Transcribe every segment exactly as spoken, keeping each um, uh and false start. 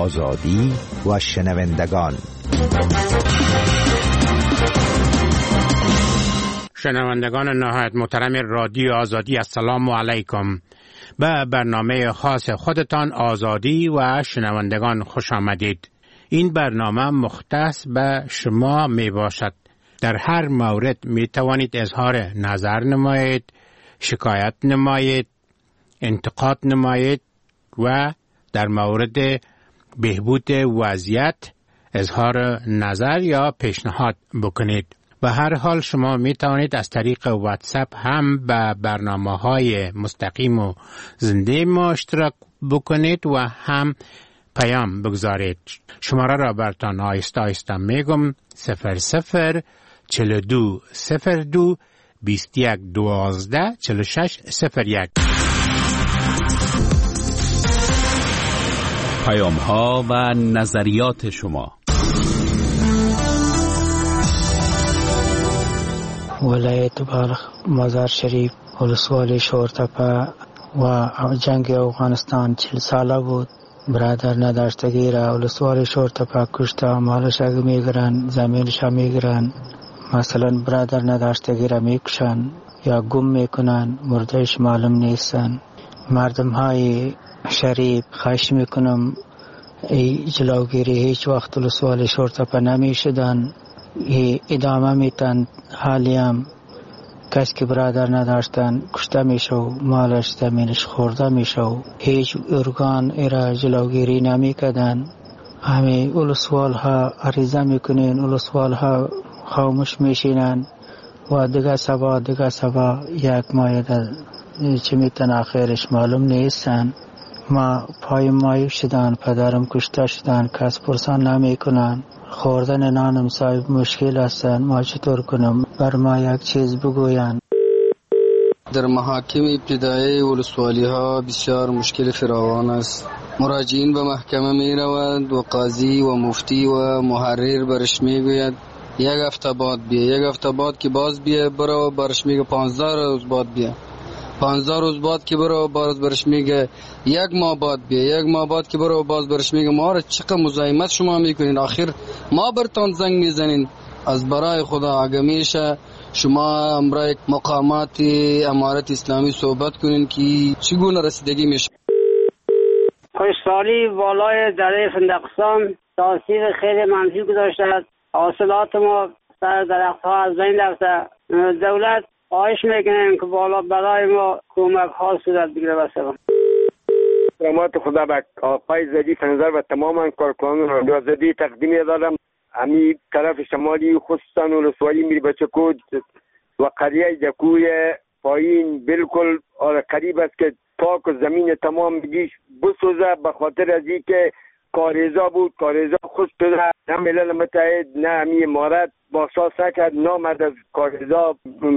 آزادی و شنوندگان. شنوندگان نهایت محترم رادیو آزادی، السلام علیکم. به برنامه خاص خودتان آزادی و شنوندگان خوش آمدید. این برنامه مختص به شما می باشد. در هر مورد می توانید اظهار نظر نمایید، شکایت نمایید، انتقاد نمایید و در مورد بهبود وضعیت اظهار نظر یا پیشنهاد بکنید. به هر حال شما می توانید از طریق واتساپ هم به برنامه‌های مستقیم و زنده ما اشتراک بکنید و هم پیام بگذارید. شماره را براتون آیسته آیسته میگم: صفر صفر چهل و دو صفر دو بیست و یک دوازده چهل و شش صفر یک. پیام ها و نظریات شما. ولایت بلخ، مزار شریف، ولسوالی شورتپه و جنگ افغانستان چهل ساله بود. برادر نداشتگی را ولسوالی شورتپه کشته، مالش اگه میگرن، زمینش هم میگرن. مثلا برادر نداشتگی را میکشن یا گم میکنن، مردهش معلوم نیستن. مردم های شریف خواهش میکنم ای جلوگیری هیچ وقت ولسوالی شورتپه نمیشدن، ای ادامه میتن. حالی هم کسی که برادر نداشتن کشته میشه و مالش زمینش خورده میشه و هیچ ارگان ایرا جلوگیری نمیکدن. همه ولسوال ها عریضه میکنین، ولسوال ها خاموش میشینن و دیگه سبا دیگه سبا یک ماه در چه میتن آخرش معلوم نیستن. ما پای مایب شدن، پدرم کشته شدن، کس پرسان نمی کنن. خوردن نانم صاحب مشکل هستن، ما چطور کنم؟ بر ما یک چیز بگوین. در محاکم ابتدایی ولسوالی ها بسیار مشکل فراوان است. مراجعین به محکمه می روند و قاضی و مفتی و محرر برش می گوید یک هفته بعد بیا، یک هفته بعد که باز بیا برو، برش میگه پانزده روز بعد بیا، پانزده روز بعد که برو باز برش میگه یک ماه بعد بیا، یک ماه بعد که برو باز برش میگه ما را چقدر مزاحمت شما میکنین، آخر ما برتان زنگ میزنین. از برای خدا اگه میشه شما امرای مقامات امارت اسلامی صحبت کنین که چگونه رسیدگی میشه. خوشسالی بالای دره فندقستان تاثیر خیلی منفی گذاشته است. حاصلات ما سر درخت ها از بین رفته. دولت خواهش میکنیم که بالا برای ما کمک ها صورت بگیره. بسیار رحمت خدا به آقای زدی فنظر و تماما کارکنان رادیو آزادی تقدیم دادم. امی طرف شمالی خصوصا ولسوالی میری بچکود و قریه جکوی پایین بالکل قریب است که پاک و زمین تمام بگیش بسوزه به خاطر از این که کاریزا بود. کاریزا خود شده، نه ملل متحد نه امی امارت باشاس نکرد، نامد از کاریزا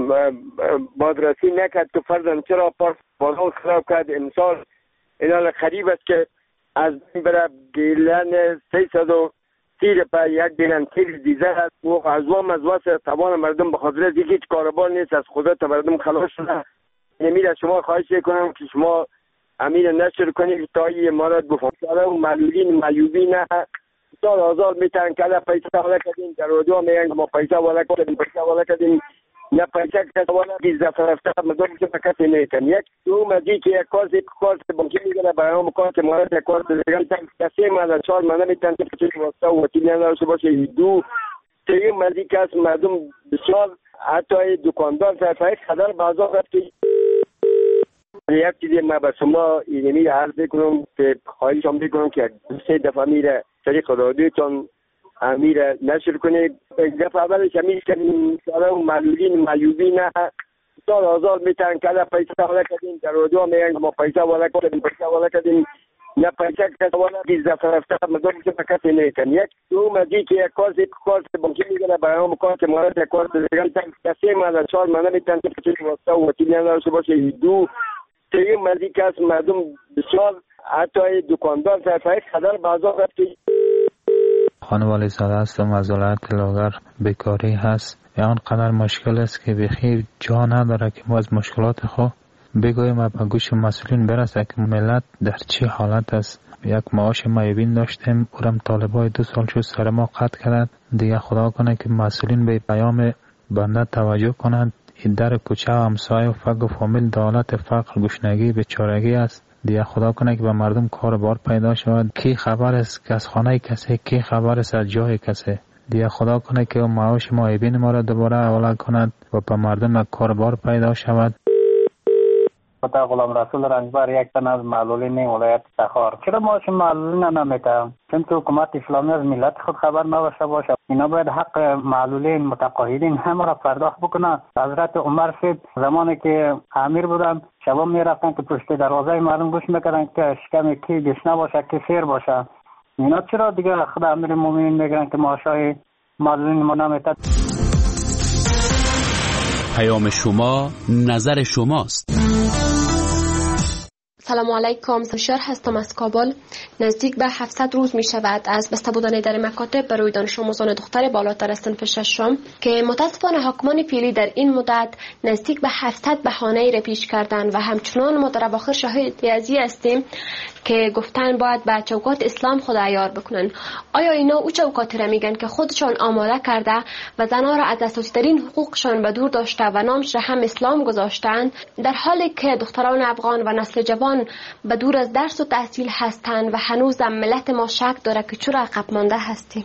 بادرسی نکرد که فرزن چرا پاس بازان خراب کرد. امسال اینال خریب است که از این برای گیلن سیصد و تیر پا یک گیلن تیر دیزه است و از وام از واسه توان مردم به خاطر از هیچ کاربار نیست، از خدا تا مردم خلاص شده. نمید از شما خواهش کنم که شما امیر نشر کنید تا این امارت بفهمه و معلولین معیوبی نه سال آزار میتن که ده پیسه والا کردیم در رادیو میگن ما پیسه والا کردیم پیسه والا کردیم نه پیسه کسی والا بیز دفعه رفته مدام که کسی نیتن. یک دو مزید که یک کارت یک کارت بانکی میگه برای هم کارت امارت یک کارت دیگه کسی مالا چهار مالا میتن که چه واسطه و وکیل نداشته باشه. دو سه مزید که از مردم بسیار حتی دکاندار صرفه خدر بازار رفت که یک چیزی ما به شما اینمی عرض کنم که خواهش هم بکنم که سه دفعه میره طریق رادیوتان میره نشر کنید. یک دفعه اولش همین کنیم ساله و معلولین معیوبی نه سال آزار میتن که ده پیسه والا کردیم در رادیو میگن ما پیسه والا کردیم پیسه والا کردیم نه پیسه کسی والا بیز دفعه رفته مدام که کسی نیتن. یک دو مزید که یک کارت یک کارت بانکی میگه برای هم کارت امارت یک کارت دیگه کسی مالا چهار مالا میتن که چه واسطه و وکیل نداشته باشه. دو سه مزید که از مردم بسیار حتی دکاندار صرفه خدر بازار رفت که خانوالی والی زاده هستم از ولایت لاغر. بیکاری هست، یا آنقدر مشکل است که بخیر جا نداره که ما از مشکلات خود بگویم به گوش مسئولین برسه که ملت در چه حالت است. یک معاش معیبین داشتیم، اورم طالبای دو سال شد سر ما قطع کردند. دیگه خدا کنه که مسئولین به پیام بنده توجه کنند. این در کوچه و همسایه و فق و فامیل دولت فقر گشنگی بیچارگی است. دیگه خدا کنه که به مردم کار بار پیدا شود. کی خبر است که از خانه کسی، کی خبر است از جای کسی. دیگه خدا کنه که معاش معیبین ما را دوباره حواله کند و به مردم کار بار پیدا شود. خدا غلام رسول رنجبر یک تن از معلولین ولایت تخار. چرا معاش معلولین نمیده؟ چون که حکومت اسلامی از ملت خود خبر نباشه باشه. اینا باید حق معلولین متقاعدین همه را پرداخت بکنن. حضرت عمر سید زمانی که امیر بودن شبا میرفتن که پشت دروازه مردم گوش میکردن که شکم کی گشنه باشه کی سیر باشه. اینا چرا دیگه خدا امیر مومنین میگن که معاشای معلولین ما نمیده؟ پیام شما نظر شماست. سلام علیکم، شهر هستم از کابل. نزدیک به هفتصد روز می شود از بسته بودن در مکاتب برای دانش آموزان دختر بالاتر از صنف ششم که متاسفانه حاکمان فعلی در این مدت نزدیک به هفتصد بهانه را پیش کردند و همچنان ما در اواخر شاهد از این هستیم که گفتن باید به چوکات اسلام خود عیار بکنن. آیا اینا او چوکاتی را میگن که خودشان آماده کرده و زنها را از اساسی ترین حقوقشان به دور داشته و نامش را هم اسلام گذاشتند، در حالی که دختران افغان و نسل جوان به دور از درس و تحصیل هستند و هنوز هم ملت ما شک داره که چرا عقب مانده هستیم.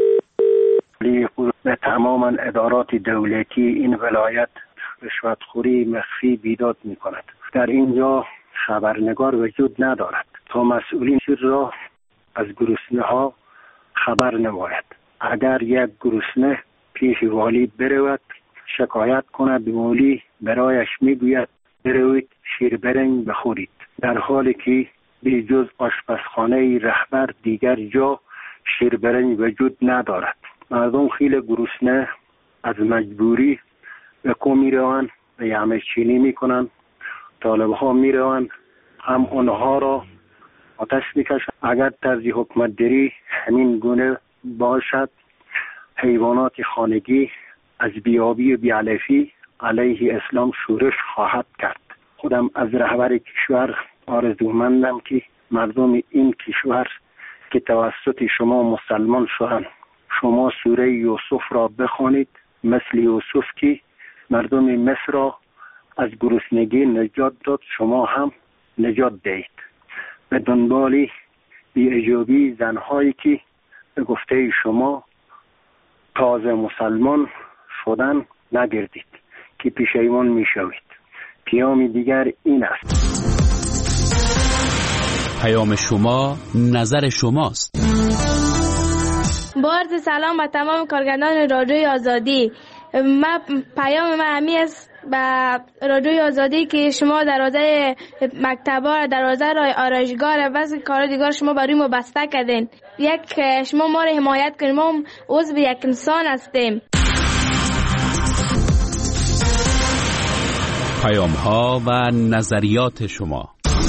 به تماما ادارات دولتی این ولایت رشوتخوری مخفی بیداد می کند. در اینجا خبرنگار وجود ندارد تا مسئولین را از گرسنه ها خبر نماید. اگر یک گرسنه پیش والی برود شکایت کند، والی برایش میگوید بروید شیر برنج بخورید، در حالی که به جز آشپزخانه رهبر دیگر جا شیر برنج وجود ندارد. مردم خیلی گرسنه از مجبوری به کو می روند و یعمه چینی می کنند. طالب ها می روند هم آنها را آتش می کشند. اگر طرز حکمت داری همین گونه باشد، حیوانات خانگی از بیابی و بیعلفی علیه اسلام شورش خواهد کرد. خودم از رهبر کشور آرزومندم که مردم این کشور که توسط شما مسلمان شدند، شما سوره یوسف را بخوانید، مثل یوسف که مردم مصر را از گرسنگی نجات داد، شما هم نجات دهید. به دنبال بی‌اجابی زنهایی که به گفته شما تازه مسلمان شدن نگردید که پشیمان می شوید. پیام دیگر این است. پیام شما نظر شماست. با عرض سلام به تمام کارگردان رادیوی آزادی. ما پیام ما همی است به رادیوی آزادی که شما دروازه مکتبا، دروازه آرایشگاه و بعضی کار دیگر شما برای ما بسته کردین. یک شما ما را حمایت کنید، ما عضو یک انسان هستیم. پیام ها و نظریات شما.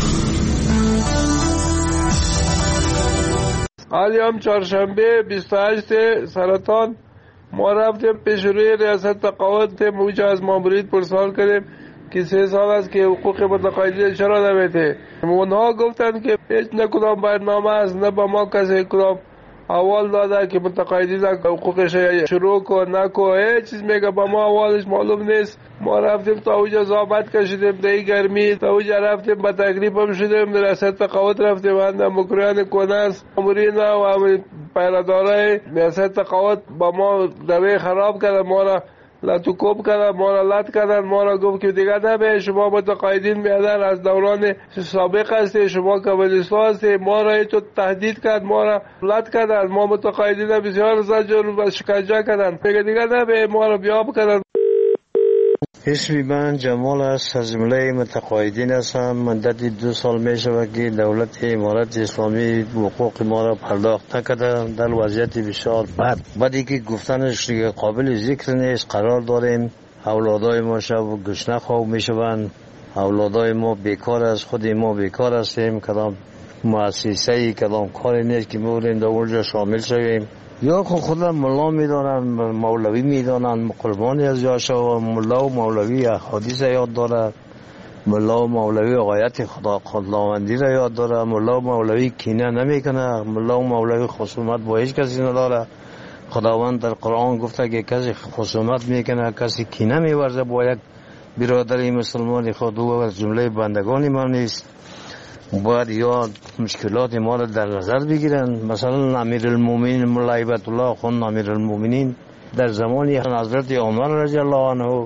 حالی هم چهارشنبه بیست و هشت سرطان ما رفتیم پیش روی ریاست تقاعد، موجه از مامورید پرسوال کردیم که سه سال است که حقوق متقاعدین چرا نمیده. اونها گفتن که هیچ نه کدام برنامه است، نه با ما کسی کدام اول داده که متقاعدین حقوقش شروع کن نکن، هیچ چیز میگه با ما اولش معلوم نیست. ما رفتیم تا اوجا زابط کشیدیم دهی گرمی، تا اوجا رفتیم با تقریب هم شدیم، در ریاست تقاعد رفتیم هنده مکریان کنست امورین و همین پیراداره ریاست تقاعد با ما دوی خراب کردن، ما را لطو کوب کردن، ما را لط کردن، ما را گفت که دیگه نبه شما متقاعدین بیادر از دوران سابق هستی، شما کمونیستا هستی. ما را تو تهدید کرد، ما را لط کردن، ما متقاعدین بسیار زجر و شکنجه کردن، دیگه دیگه نبه ما را بیاب کردن. اسمی من جمال است، از جمله متقاعدین هستم. مدت دو سال می شود که دولت امارت اسلامی حقوق ما را پرداخت نکرده، در وضعیت بسیار بد. بعدی که گفتنش قابل ذکر نیست. قرار داریم اولادای ما شب گشنه خواب می شوند، اولادای ما بیکار است، خود ما بیکار هستیم، کدام مؤسسه‌ای کدام کاری نیست که می‌بریم در اونجا شامل شویم. یا خود خودم ملا میدانن، مولوی میدانن، قربانی از یاشا و ملا و مولوی احادیث یاد داره. ملا و مولوی غایت خدا خداوندی را یاد داره. ملا و مولوی کینه نمیکنه. ملا و مولوی خصومت با هیچ کسی نداره. خداوند در قرآن گفته که کسی خصومت میکنه، کسی کینه میورزه با یک برادری مسلمان خود او از جمله بندگان ما نیست. باید یا مشکلات ما را در نظر بگیرن. مثلا امیرالمومنین مولا هیبت الله خان امیرالمومنین در زمانی حضرت عمر رضی الله عنه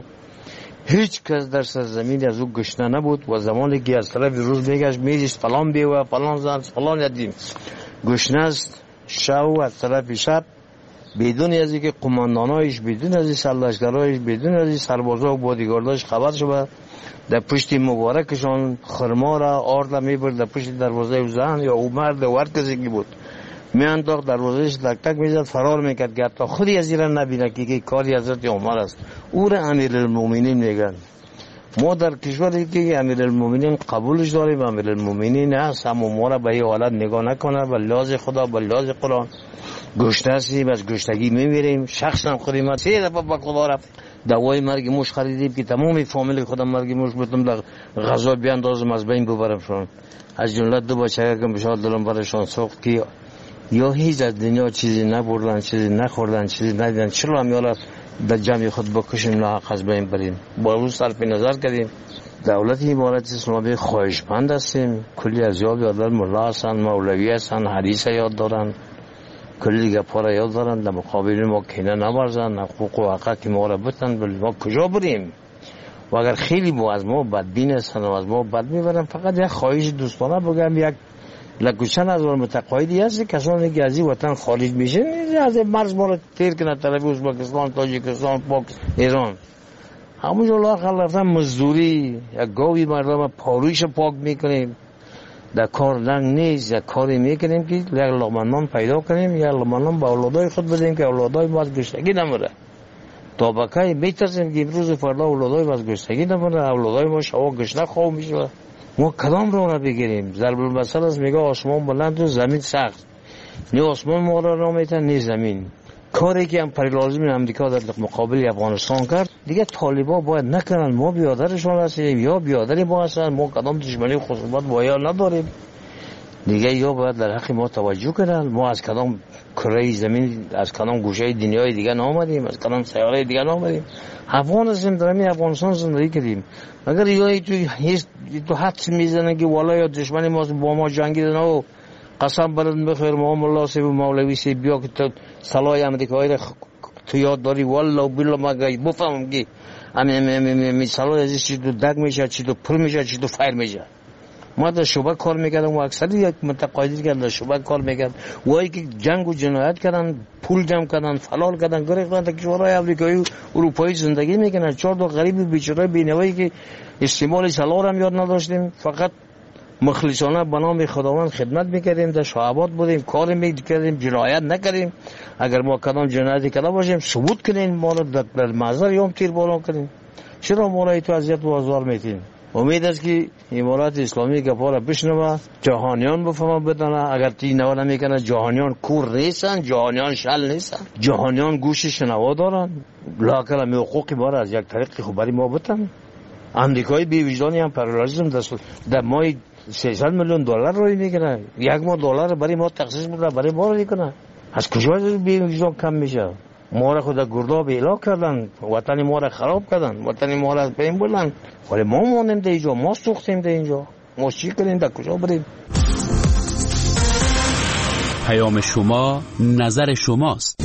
هیچ کس در سرزمین از او گشنه نبود و زمانی که از طرف روز میگشت میدیست فلان بیوه فلان زن فلان یدیم گشنه است شو از طرف شب بدون از اینکه قماندانایش، بدون از این سرلشکرایش، بدون از این سربازا و بادیگارداش خبر شد در پشت مبارکشان خرما را آرد میبرد در پشت دروازه زن یا او مرد و هر کسی که بود میانداخت دروازهش تک تک میزد فرار میکرد که حتی خودی از این نبینه که کاری حضرت عمر است. او را امیرالمومنین میگن. ما در کشوری که امیرالمومنین قبولش داریم، امیرالمومنین هست، اما ما را به این حالت نگاه نکنه. به لحاظ خدا، به لحاظ قرآن گشنه هستیم، از گشنگی میمیریم. شخصا خودی ما سه دفعه با خدا رفت دوای مرگ موش خریدیم که تمام فامیل خودم مرگ موش بتونم در غذا بیاندازم از بین ببرمشون. از جمله دو بچه که بشاد دلم برشان سوخت که یا هیچ از دنیا چیزی نبردن، چیزی نخوردن، چیزی ندیدن، چرا هم یالا در جمع خود بکشیم ناحق از بین بریم. با روز صرف نظر کردیم. دولت امارت اسلامی خواهشمند هستیم. کلی از یاد یادن ملا هستن، مولوی هستن، حدیث یاد دارن، کلی دیگه پارا یاد دارن. در مقابل ما کینه نبرزن، حقوق و حقوق ما را بتن. بل ما کجا بریم؟ و اگر خیلی با از ما بدبین هستن و از ما بد میبرن، فقط یک خواهش دوستانه بگم، یک لکوچن از متقاعدی هست کسانی که از این وطن خارج میشه از مرز ما را تیر کنه طرف ازبکستان، تاجیکستان، پاکستان، ایران. همونجا لاخر رفتن مزدوری یک گاوی مردم پارویش پاک میکنیم. در کار لنگ نیست، یک کاری میکنیم که یک لقمه پیدا کنیم، یک لقمه به اولادای خود بدیم که اولادای ما از گشتگی نمره. تا بکای میترسیم که امروز فردا اولادای ما از گشتگی نمره، اولادای ما شوا گشنه خواه میشه. ما کدام رو را بگیریم؟ ضرب المثل است میگه آسمان بلند و زمین سخت. نه آسمان ما را را میتن نه زمین. کاری که هم پریلازم امریکا در مقابل افغانستان کرد دیگه طالبا باید نکنن. ما بیادرشان هستیم یا بیادری ما هستن. ما کدام دشمنی خصوصات با یا نداریم دیگه. یا باید در حق ما توجه کنن. ما از کدام کره زمین، از کدام گوشه دنیای دیگه نامدیم، از کدام سیاره دیگه نامدیم. افغان هستیم، در همین افغانستان زندگی کردیم. اگر یا تو هیچ تو حد میزنه که والا یا دشمنی ما با ما جنگیدن و قسم برات بخیر ما مولا سی و مولوی سی بیا که تو سلای امریکایی را تو یاد داری والله بالله ما گای بفهمم که ام می سلای ازش چی تو دگ میشه، چی تو پر میشه، چی تو فایر میشه. ما در شعبه کار میکردم و اکثر یک متقاعدی که در شعبه کار میکرد وای که جنگ و جنایت کردن، پول جمع کردن، فلال کردن، گرفتن تا کشورهای آمریکایی و اروپایی زندگی میکنن. چهار تا غریب بیچاره بینوایی که استعمال سلار هم یاد نداشتیم، فقط مخلصانه به نام خداوند خدمت میکردیم، در شعبات بودیم، کار میکردیم، جنایت نکردیم. اگر ما کدام جنایتی کرده باشیم ثبوت کنین، ما را در محضر یوم تیر باران کنین. چرا ما را تو اذیت و آزار میتین؟ امید است که امارات اسلامی گپا بشنوه، جهانیان بفهمه بدانه. اگر تی نوا نمیکنه جهانیان کور نیستن، جهانیان شل نیستن، جهانیان گوش شنوا دارن. لاکل می حقوقی ما را از یک طریق خبری ما بتن. امریکایی بی وجدانی هم پرورازم در ماه سیصد میلیون دلار روی میکنه. یک ماه دلار برای ما تخصیص میکنه، برای ما رو میکنه. از کجا بی وجدان کم میشه؟ ما را خود گرداب اعلا کردن، وطن ما را خراب کردن، وطن ما را از بین بردن. ولی ما مانیم در اینجا، ما سوختیم در اینجا. ما چی کنیم؟ در کجا بریم؟ پیام شما نظر شماست.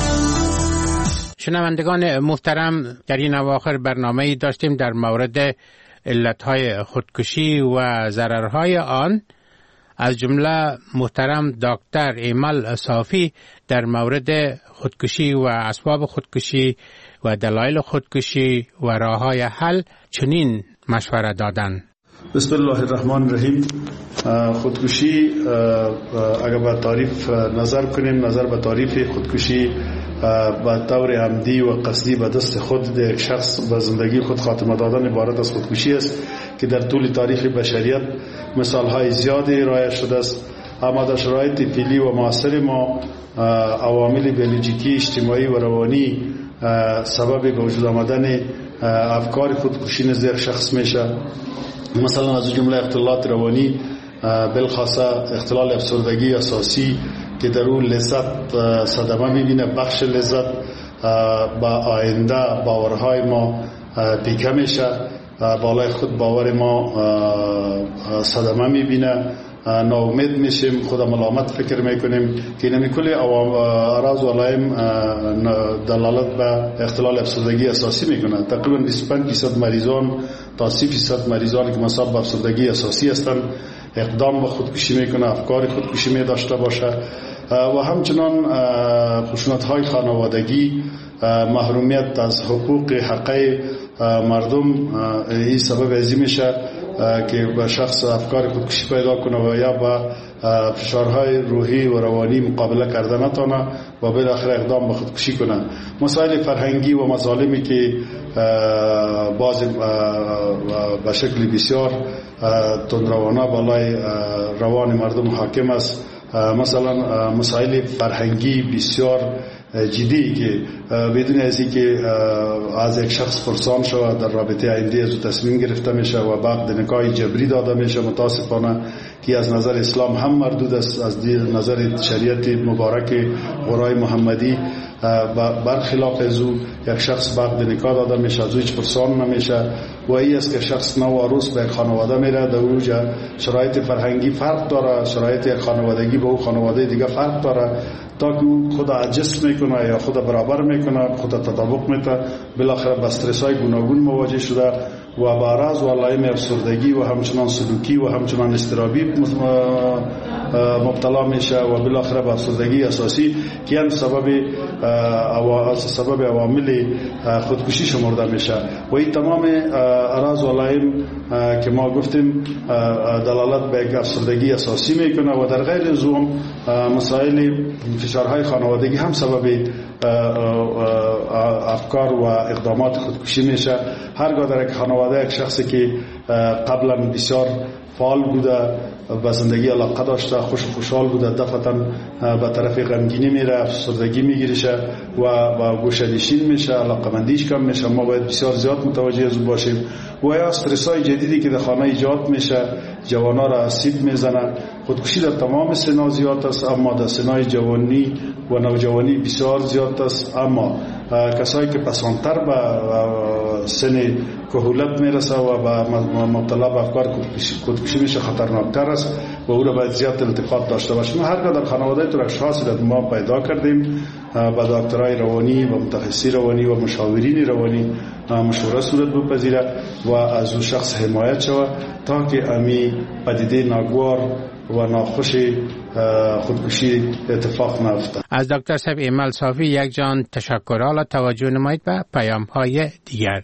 شنوندگان محترم، در این اواخر برنامه‌ای داشتیم در مورد علتهای خودکشی و ضررهای آن. از جمله محترم دکتر ایمل صافی در مورد خودکشی و اسباب خودکشی و دلایل خودکشی و راههای حل چنین مشوره دادند. بسم الله الرحمن الرحیم. خودکشی اگر به تعریف نظر کنیم، نظر به تعریف خودکشی به طور عمدی و قصدی به دست خود شخص به زندگی خود خاتمه دادن عبارت از خودکشی است که در طول تاریخ بشریت مثالهای زیادی رایج شده است. اما در شرایط فعلی و معاصر ما عوامل بیولوژیکی، اجتماعی و روانی سبب به وجود آمدن افکار خودکشی نزد شخص میشه. مثلا از جمله اختلالات روانی، بالخاصه اختلال افسردگی اساسی که در اون لذت صدمه میبینه، بخش لذت با آینده باورهای ما پیکه میشه، بالای خود باور ما صدمه میبینه، ناامید میشیم، خود ملامت فکر میکنیم که این کلی اعراض و علائم دلالت به اختلال افسردگی اساسی میکنه. تقریبا بیست و پنج درصد مریضان تا سی درصد مریضان که مصاب به افسردگی اساسی هستند اقدام به خودکشی میکنه، افکار خودکشی می داشته باشه و همچنان خشونت‌های خانوادگی، محرومیت از حقوق حقوق مردم این سبب ازی میشه که به شخص افکار خودکشی پیدا کنه و یا با فشارهای روحی و روانی مقابله کرده نتونه و بالاخره اقدام به خودکشی کنه. مسائل فرهنگی و مظالمی که باز به شکل بسیار تندروانه بالای روان مردم حاکم است، مثلا مسائل فرهنگی بسیار جدی که بدون از اینکه از یک شخص پرسان شود در رابطه آینده از تصمیم گرفته میشه و بعد نکاح جبری داده میشه، متاسفانه که از نظر اسلام هم مردود است، از نظر شریعت مبارک قرآن محمدی برخلاف از او یک شخص بعد نکاح داده میشه، از او هیچ پرسان نمیشه و این است که شخص نو عروس به خانواده میره، در اونجا شرایط فرهنگی فرق داره، شرایط خانوادگی به او خانواده دیگه فرق داره، تا که او خود عجز میکنه یا خود برابر میکنه، خود تطابق میده، بالاخره با استرس های گوناگون مواجه شده و با اعراض و علائم افسردگی و همچنان سلوکی و همچنان اضطرابی مبتلا میشه و بالاخره با افسردگی اساسی که هم سبب سبب عوامل خودکشی شمرده میشه و این تمام اعراض و علائم که ما گفتیم دلالت به یک افسردگی اساسی میکنه و در غیر از اون مسائل فشارهای خانوادگی هم سبب افکار و اقدامات خودکشی میشه. هرگاه در یک خانواده یک شخصی که قبلا بسیار فعال بوده، به زندگی علاقه داشته، خوش و خوشحال بوده، دفعتا به طرف غمگینی میره، افسردگی میگیرشه و با گوشه‌نشین میشه، علاقمندیش کم میشه. ما باید بسیار زیاد متوجه از باشیم و یا استرس‌های جدیدی که در خانه ایجاد میشه جوانا را آسیب میزنه. خودکشی در تمام سنا زیاد است، اما در سنای جوانی و نوجوانی بسیار زیاد است، اما کسایی که پسانتر به سن کهولت میرسه و با مبتلا به افکار خودکشی میشه خطرناکتر است و او را باید زیاد التفات داشته باشیم. هرگاه در خانواده تو اشخاصی را ما پیدا کردیم با دکترای روانی و متخصصی روانی و مشاورین روانی مشوره صورت بپذیره و از او شخص حمایت شود تا که امی پدیده ناگوار و ناخوش خودکشی اتفاق نیفته. از دکتر صاحب ایمل صافی یک جان تشکر. حالا توجه نمایید به پیام های دیگر.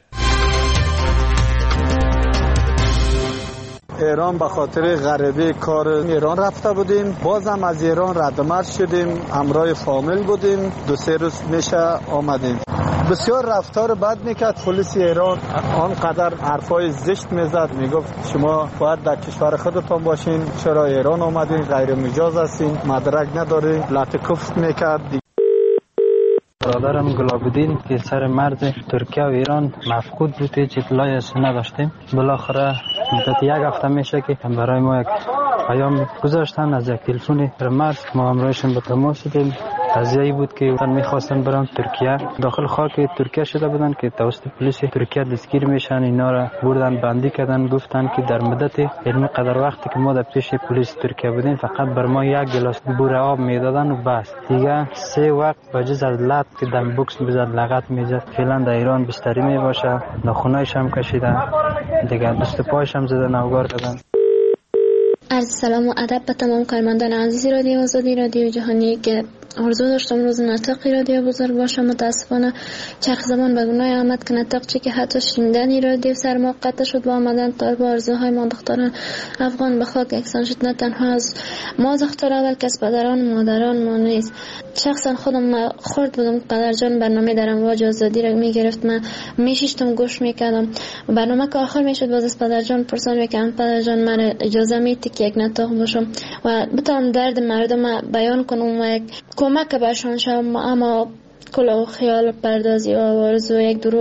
ایران به خاطر غریبه کار ایران رفته بودیم، بازم از ایران ردمرد شدیم، همراه فامیل بودیم، دو سه روز میشه آمدیم. بسیار رفتار بد میکرد پلیس ایران، آنقدر حرفای زشت میزد، میگفت شما باید در کشور خودتان باشین، چرا ایران آمدین، غیر مجاز هستین، مدرک ندارین، لطکفت میکرد. برادرم گلابودین که سر مرز ترکیه و ایران مفقود بود، هیچ اطلاعی از نداشتیم. بالاخره مدت یک هفته میشه که برای ما یک پیام گذاشتن از یک تلفن مرز، ما همراهشون به تماس شدیم. قضیه‌ای بود که اون می‌خواستن برن ترکیه، داخل خاک ترکیه شده بودن که توسط پلیس ترکیه دستگیر میشن، اینا را بردن بندی کردن، گفتن که در مدت علمی قدر وقتی که ما در پیش پلیس ترکیه بودیم فقط بر ما یک گلاس بور آب میدادن و بس، دیگه سه وقت بجز از لط که دم بوکس میزد، لغت میزد. فعلا در ایران بستری میباشه، ناخونایش هم کشیدن، دیگه دست پایش هم زدن، نوگار کردن. عرض سلام و ادب به تمام کارمندان عزیزی رادیو آزادی رادیو جهانی که آرزو داشتم روز نطقی رادیو بزرگ باشم. متاسفانه چرخ زمان به گناه آمد که نطق چی که حتی شنیدنی رادیو سر ما قطع شد با آمدن طالب آرزوهای ما دختران افغان به خاک یکسان شد. نه تنها از ما دخترها بلکه از پدران مادران ما نیز. شخصا خودم خورد بودم قدر جان برنامه در امواج آزادی را میگرفت، من میشیشتم گوش میکردم. برنامه که آخر میشد باز از پدر جان پرسان میکردم پدر جان من اجازه میدی که یک نطق باشم و بتونم درد مردم بیان کنم و یک کمک برشان شوم، اما کل خیال پردازی و آرزو یک دروغ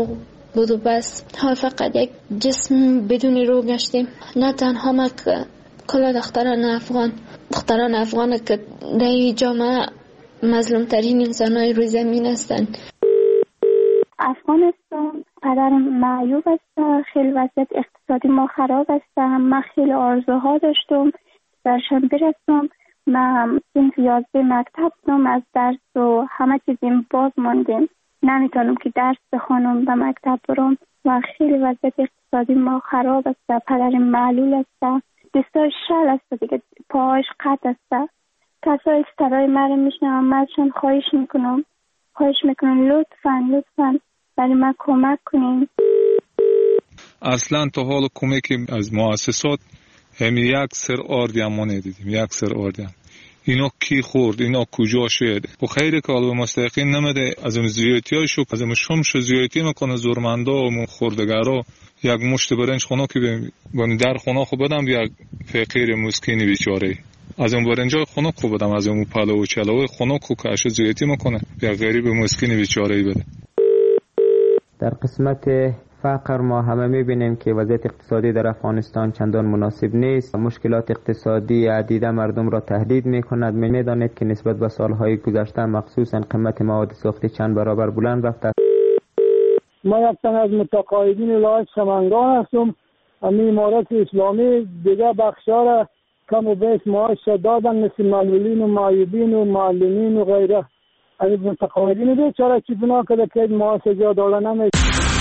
بود و بس. حال فقط یک جسم بدون روح گشتیم. نه تنها ما که کل دختران افغان دختران افغان که در جامعه مظلوم ترین انسان های روی زمین هستند. افغانستان پدر معیوب است، خیلی وضعیت اقتصادی ما خراب است. من خیلی آرزوها داشتم درشان برسم. من صنف یازده مکتب بودم، از درس و همه چیزیم باز ماندیم، نمیتونم که درس بخونم به مکتب برم و خیلی وضعیت اقتصادی ما خراب است. پدر معلول است، دستای شل است دیگه، پاهاش قطع است. کسایی که صدای من میشنم من ازشان خواهش میکنم خواهش میکنم لطفا لطفا برای من کمک کنین. اصلا تا حال کمک از مؤسسات همین یک سر آردی هم ما ندیدیم. یک سر آردی هم اینا کی خورد، اینا کجا شد. و خیلی که علوه مستقین نمیده از اون زیادی های شو از اون شمش زیادی میکنه زورمنده و خوردگره. یک مشت برنج خونه که بهم در خونه خو بدم یک فقیر مسکینی بیچاره از اون برنجای خونه کو بدم، از اون پلو و چلو خونه کو که اش زیادی میکنه یک غریب مسکینی بیچاره بده. در قسمت فقر ما همه میبینیم که وضعیت اقتصادی در افغانستان چندان مناسب نیست. مشکلات اقتصادی عدیده مردم را تهدید میکند. میدانید که نسبت به سالهای گذشته مخصوصا قیمت مواد سوختی چند برابر بلند رفته. ما یک تن از متقاعدین ولایت سمنگان هستم. امی امارت اسلامی دیگه بخشا را کم و بیش معاش دادن، مثل معلولین و معیوبین و معلمین و غیره. از متقاعدین بیچاره چی بنا کرده که معاش جا داده نمیشه.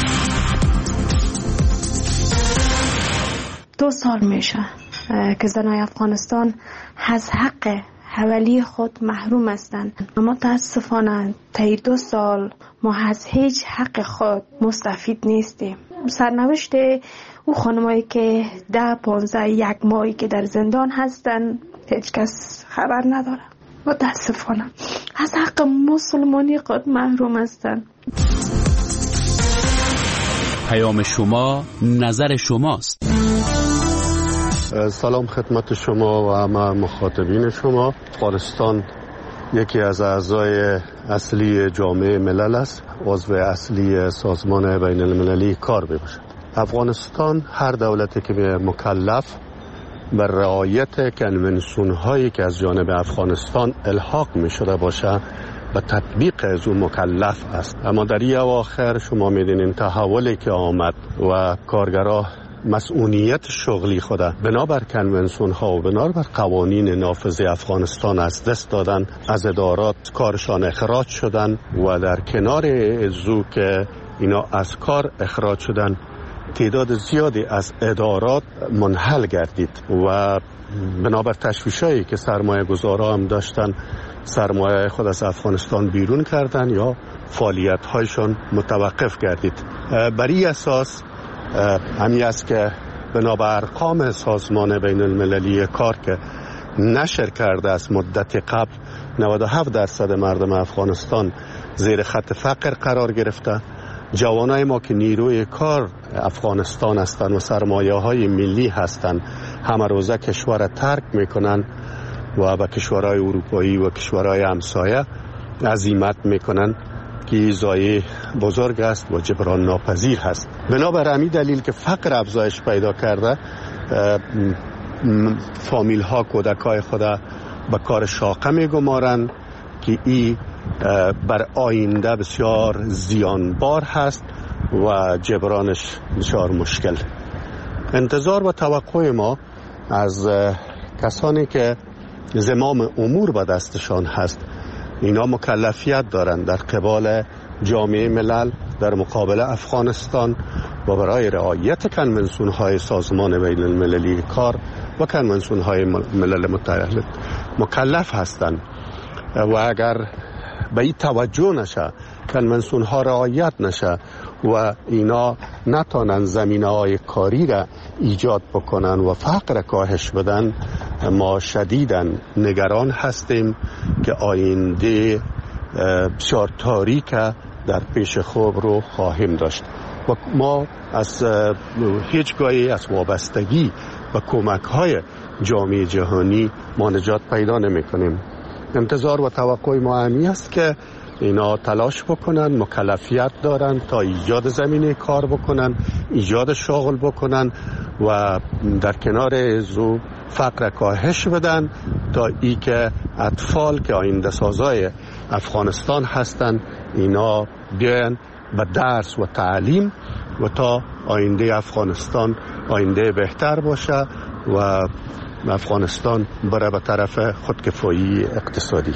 دو سال میشه که زنای افغانستان از حق حوالی خود محروم هستند. متاسفانه طی دو سال ما از هیچ حق خود مستفید نیستیم. سرنوشت او خانمایی که ده پانزده یک ماهی که در زندان هستند هیچ کس خبر نداره. متاسفانه از حق مسلمانی خود محروم هستند. پیام شما نظر شماست. سلام خدمت شما و همه مخاطبین شما. افغانستان یکی از اعضای اصلی جامعه ملل است، عضو اصلی سازمان بین المللی کار میباشد. افغانستان هر دولتی که مکلف بر رعایت کنونسیون هایی که از جانب افغانستان الحاق می شده باشه به تطبیق از اون مکلف است. اما در این اواخر شما میدونین تحولی که آمد و کارگرها مسئولیت شغلی خود بنابر کنونسیون ها و بنابر قوانین نافذ افغانستان از دست دادن، از ادارات کارشان اخراج شدن و در کنار ازو که اینا از کار اخراج شدن تعداد زیادی از ادارات منحل گردید و بنابر تشویشایی که سرمایه گذارا هم داشتن سرمایه خود از افغانستان بیرون کردن یا فعالیت هایشان متوقف گردید. بر این اساس همی است که بنابر ارقام سازمان بین المللی کار که نشر کرده است مدت قبل نود و هفت درصد مردم افغانستان زیر خط فقر قرار گرفته. جوانای ما که نیروی کار افغانستان هستند و سرمایه های ملی هستند همه روزه کشور ترک میکنن و به کشورهای اروپایی و کشورهای همسایه عزیمت میکنن که ضایعه بزرگ است و جبران ناپذیر هست. بنابر همین دلیل که فقر افزایش پیدا کرده فامیل ها کودک های خود به کار شاقه میگمارند که این بر آینده بسیار زیانبار هست و جبرانش بسیار مشکل. انتظار و توقع ما از کسانی که زمام امور به دستشان هست اینا مکلفیت دارند در قبال جامعه ملل در مقابل افغانستان و برای رعایت کنونسیون های سازمان بین المللی کار و کنونسیون های ملل متحد مکلف هستند و اگر به این توجه نشه کنونسیون ها رعایت نشه و اینا نتانن زمینه های کاری را ایجاد بکنن و فقر کاهش بدن ما شدیداً نگران هستیم که آینده بسیار تاریک در پیش خوب رو خواهیم داشت و ما از هیچگاهی از وابستگی و کمک های جامعه جهانی ما نجات پیدا نمی کنیم. انتظار و توقع ما همی است که اینا تلاش بکنن، مکلفیت دارن تا ایجاد زمینه کار بکنن، ایجاد شغل بکنن و در کنار زو فقر کاهش بدن تا ای که اطفال که آینده سازای افغانستان هستن اینا بیان به درس و تعلیم و تا آینده افغانستان آینده بهتر باشه و افغانستان بره به طرف خودکفایی اقتصادی.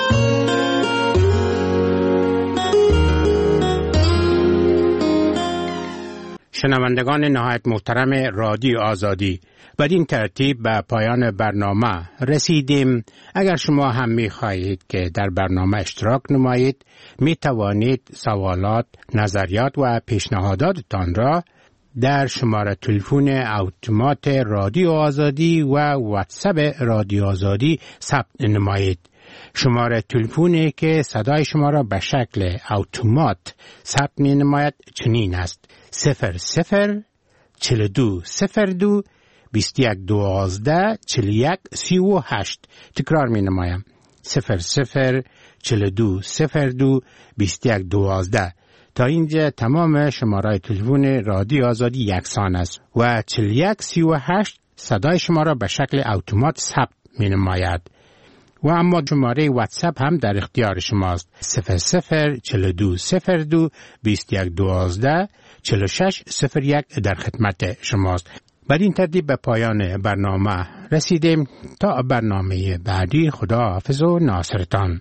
شنوندگان نهایت محترم رادیو آزادی، بدین ترتیب به پایان برنامه رسیدیم. اگر شما هم می خواهید که در برنامه اشتراک نمایید، می توانید سوالات، نظریات و پیشنهاداتتان را در شماره تلفن اتومات رادیو آزادی و واتساپ رادیو آزادی ثبت نمایید. شماره تلفنی که صدای شما را به شکل اتومات ثبت می نماید چنین است: صفر صفر چل دو صفر دو بیست یک دوازده چل یک سی و هشت. تکرار می نمایم: صفر صفر چل دو صفر دو بیست یک دوازده. تا اینجا تمام شماره تلفن رادیو آزادی یکسان است و چل یک سی و هشت صدای شما را به شکل اتومات ثبت می نماید. و اما شماره واتساپ هم در اختیار شماست: صفر صفر چل دو صفر دو بیست یک دوازده چل شش صفر یک در خدمت شماست. بر این ترتیب به پایان برنامه رسیدیم. تا برنامه بعدی، خدا حافظ و ناصرتان.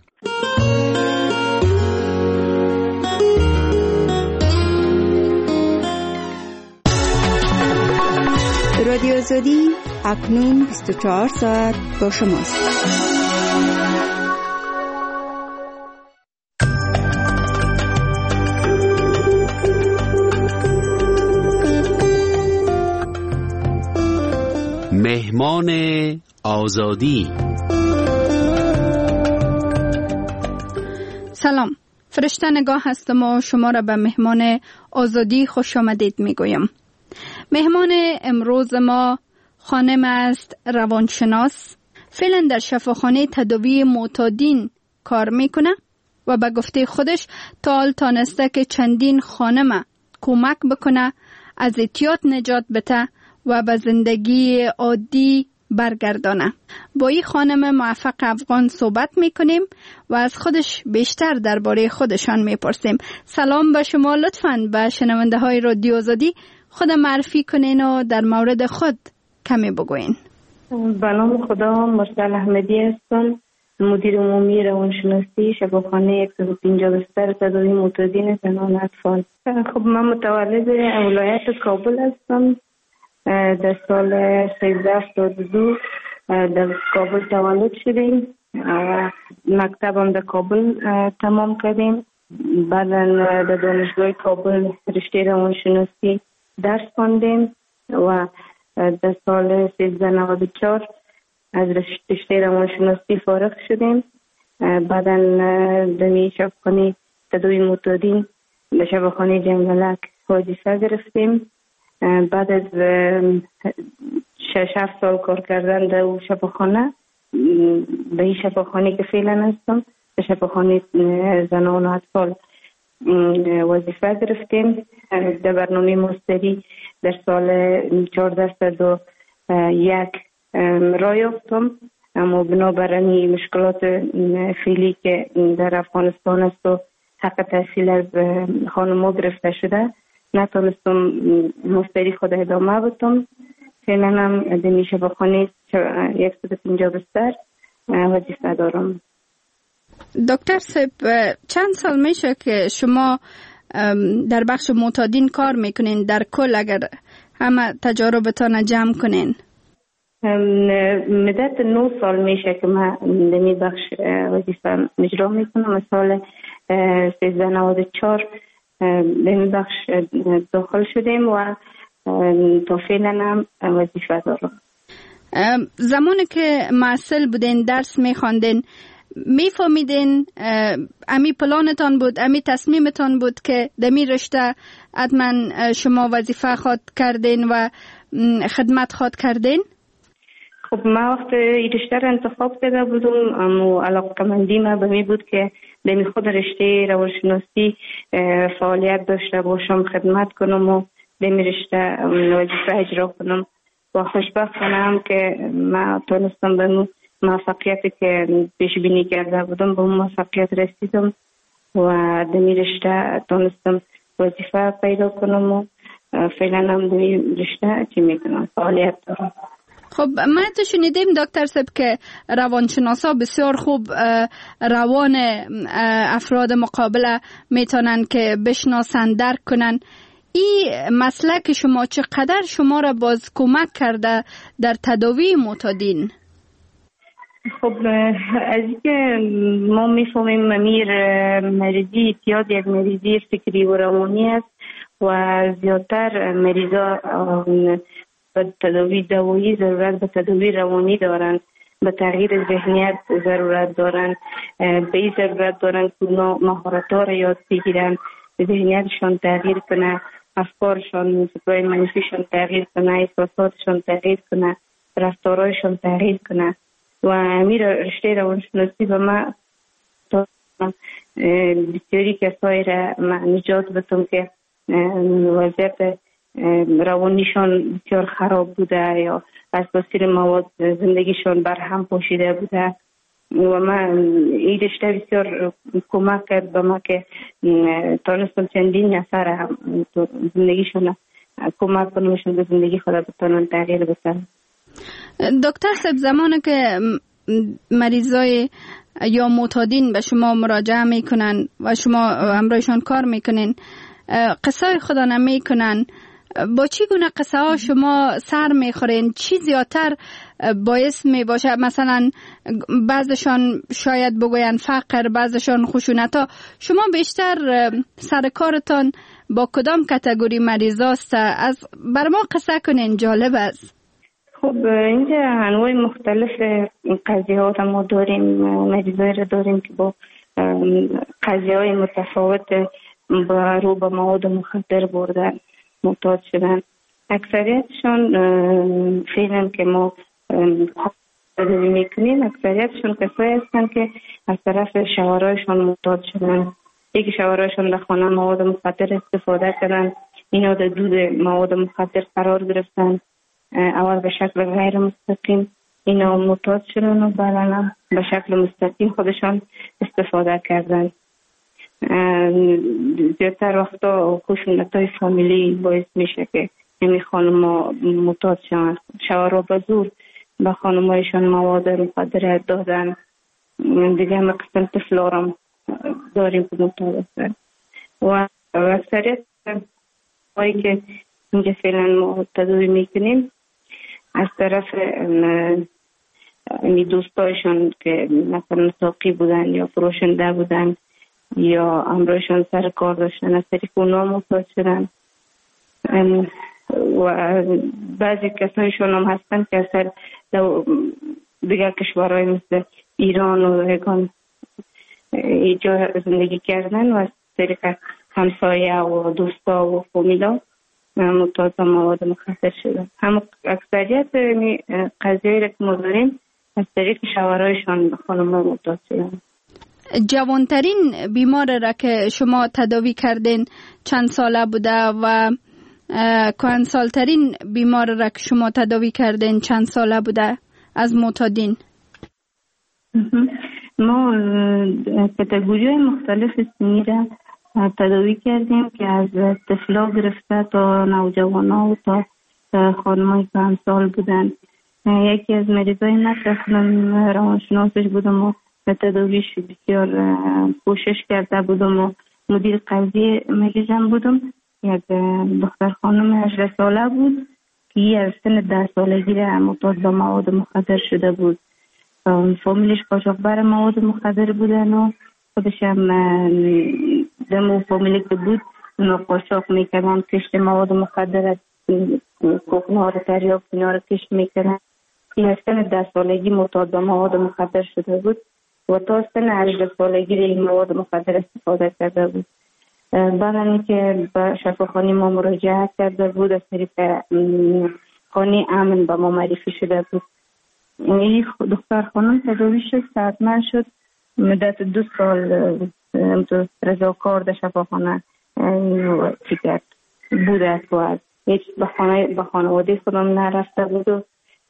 رادیو آزادی اکنون بیست و چهار ساعت با شماست. مهمان آزادی. سلام، فرشته نگاه هستم و شما را به مهمان آزادی خوش آمدید می گویم. مهمان امروز ما خانم است روانشناس، فعلا در شفاخانه تداوی معتادین کار میکنه و به گفته خودش تا حال تانسته که چندین خانم کمک بکنه از اعتیاد نجات بده و به زندگی عادی برگردانه. با این خانم موفق افغان صحبت میکنیم و از خودش بیشتر درباره خودشان میپرسیم. سلام به شما، لطفاً به شنونده های رادیو آزادی خود معرفی کنین و در مورد خود کمی بگوین. به نام خدا، مرسل احمدی هستم، مدیر عمومی روانشناسی شفاخانه صد و پنجاه بستر تداوی معتادین زنان و اطفال. خب من متولد ولایت کابل هستم. در سال سیزده هفتاد و دو در کابل تولد شدیم و مکتبم در کابل تمام کردیم. بعدا در دانشگاه کابل رشته روانشناسی درس خواندیم و در سال سیزده نود و چهار از رشته روانشناسی فارغ شدیم. بعدا در شفاخانه تداوی معتادین در شفاخانه جنگلک وظیفه گرفتیم. بعد از شش هفت سال کار کردن در شفاخانه، به این شفاخانه که فعلا هستم، در شفاخانه زنان و اطفال وظیفه گرفتیم. در برنامه ماستری در سال چهارده صد و یک راه یافتم، اما بنابراین مشکلات فعلی که در افغانستان است و حق تحصیل از خانم‌ها گرفته شده، نتونستم ماستری خود ادامه بدم. فعلا هم در شفاخانه صد و پنجاه بستر وظیفه دارم. دکتر صاحب، چند سال میشه که شما در بخش معتادین کار میکنین؟ در کل اگر همه تجاربتان جمع کنین. مدت نه سال میشه که من در این بخش وظیفه اجرا میکنم. از سال سیزده نود و چهار در این بخش داخل شدیم و تا فعلا هم وظیفه دارم. زمانی که معسل بودین، درس میخواندین، میفهمیدین امی پلانتان بود، امی تصمیمتان بود که دمی رشته حتما شما وظیفه خواد کردین و خدمت خواد کردین؟ خب من وقت این رشته را انتخاب کرده بودم، اما علاقه‌مندی من به می بود که به خود رشته روانشناسی فعالیت داشته باشم، خدمت کنم و به می رشته وظیفه اجرا کنم. و خوشبختانم که من تونستم به موفقیتی که پیش بینی کرده بودم به موفقیت رسیدم و در می رشته تونستم وظیفه پیدا کنم و فعلا هم در می رشته چی می کنم فعالیت دارم. خب ما تو شنیدیم دکتر صاحب که روانشناسا بسیار خوب روان افراد مقابله میتونن که بشناسن، درک کنن. این مسلک شما چقدر شما را باز کمک کرده در تداوی معتادین؟ خب از اینکه ما میفهمیم امیر مریضی اعتیاد یک مریضی فکری و روانی است و زیادتر مریضا به تداوی دوایی ضرورت به تداوی روانی دارند، به تغییر ذهنیت ضرورت دارند، به این ضرورت دارند که مهارت‌ها را یاد بگیرن، ذهنیتشان تغییر کنه، افکارشان سپای منفیشان تغییر کنه، احساساتشان تغییر کنه، رفتارهایشان تغییر کنه. و امیر رشته روانشناسی به ما بسیاری کسایی را نجات بدم که وضعیت روانیشان بسیار خراب بوده یا از تاثیر مواد زندگیشان برهم پاشیده بوده و من این رشته بسیار کمک کرد به ما که تانستم چندین نفر هم زندگیشان کمک کنمشون به زندگی خود بتانن تغییر بدن. دکتر صاحب زمانی که مریضای یا معتادین به شما مراجعه میکنن و شما همراهشان کار میکنین، قصه خدا نمیکنن، با چی گونه قصه ها شما سر میخورین؟ چی زیادتر باعث می باشه؟ مثلا بعضشان شاید بگوین فقر، بعضشان خشونت ها. شما بیشتر سر کارتان با کدام کاتگوری مریضاست؟ از بر ما قصه کنین، جالب است. خب اینجا انواع مختلف قضیه ها ما داریم، مریضایی را داریم که با قضیه های متفاوت با رو به مواد مخدر بردن معتاد شدن. اکثریتشان فعلا که ما تداوی میکنیم اکثریتشان کسایی هستن که از طرف شوهرایشان معتاد شدن. یکی شوهرایشان در خانه مواد مخدر استفاده کردن، اینا در دود مواد مخدر قرار گرفتن، اول به شکل غیر مستقیم اینا معتاد شدن و بعدا به شکل مستقیم خودشان استفاده کردن. زیادتر وقتا خشونت‌های فامیلی باعث میشه که همین خانم‌ها معتاد شدن. شوهرها به زور به خانم‌هایشان مواد مخدر دادن. دیگه هم قسم طفلارم داریم که معتاد هستن و اکثریت هایی که اینجا فعلا ما تداوی میکنیم از طرف این دوستایشان که مثلا ساقی بودن یا فروشنده بودن یا همراهشان سر کار داشتن، از طریق اونا معتاد شدن. و بعضی کسایشون هم هستن که اصلا دیگر کشورهای مثل ایران و ایگان اینجا زندگی کردن و از طریق همسایه و دوستا و فامیلا معتاد مواد مخدر شدن. هم اکثریت قضیه را که ما داریم از طریق شوهرایشان خانم‌ها معتاد شدن. جوانترین بیمار را که شما تداوی کردین چند ساله بوده و کهنسالترین بیمار را که شما تداوی کردین چند ساله بوده از معتادین؟ ما کاتگوری های مختلف سنی را تداوی کردیم که از طفلا گرفته تا نوجوانا و تا خانم‌های کهنسال بودن. یکی از مریضای من اصلا روانشناسش بودم و تداویش بسیار کوشش کرده بودم و مدیر قضیه مریضم بودم. یک دختر خانم هجده ساله بود که از سن ده سالگی را معتاد به مواد مخدر شده بود. فامیلش قاچاقبر مواد مخدر بودن و خودش هم دمو فامیلی که بود اونا قاچاق میکردن، کشت مواد مخدر کوکنها رو تریاک اینا رو کشت میکردن. این از سن ده سالگی معتاد به مواد مخدر شده بود و تا سن هجده سالگی این مواد مخدر استفاده کرده بود. بعد که به شفاخانه ما مراجعه کرده بود از طریق خانه امن به ما معرفی شده بود این دختر خانم تداوی شد، صحتمند شد، مدت دو سال رضاکار در شفاخانه چی کرد بود است و هیچ به خانه به خانواده خودم نرفته بود و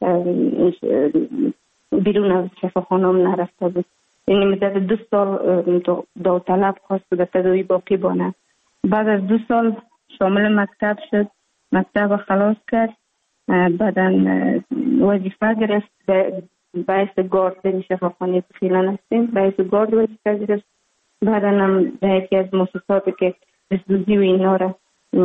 بیرون از شفاخانه هم نرفته بود. این مدت دو سال داوطلب خواست در تداوی باقی بانه. بعد از دو سال شامل مکتب شد، مکتب خلاص کرد، بعدا وظیفه گرفت باعث گارد در شفاخانه که فعلا هستیم، باعث گارد وظیفه گرفت. بعدا هم در یکی از مؤسساتی که بسدوزی و اینا را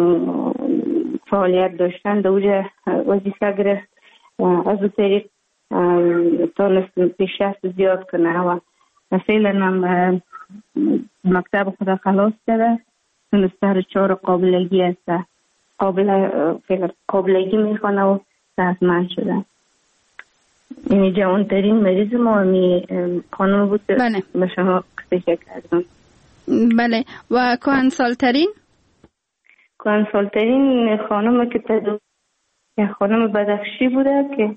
فعالیت داشتن در اوجه وظیفه گرفت. از او طریق تانست پیشرفت زیاد کنه و فعلا هم مکتب خود خلاص کرده، تونسته چهار قابلگی است، قابل قابلگی میخوانه و صحتمند شده. این جوانترین مریض ما می خانم بود. بله. به شما قصه کردم. بله. و کهنسالترین؟ کهنسالترین خانم که تدو خانم بدخشی بوده که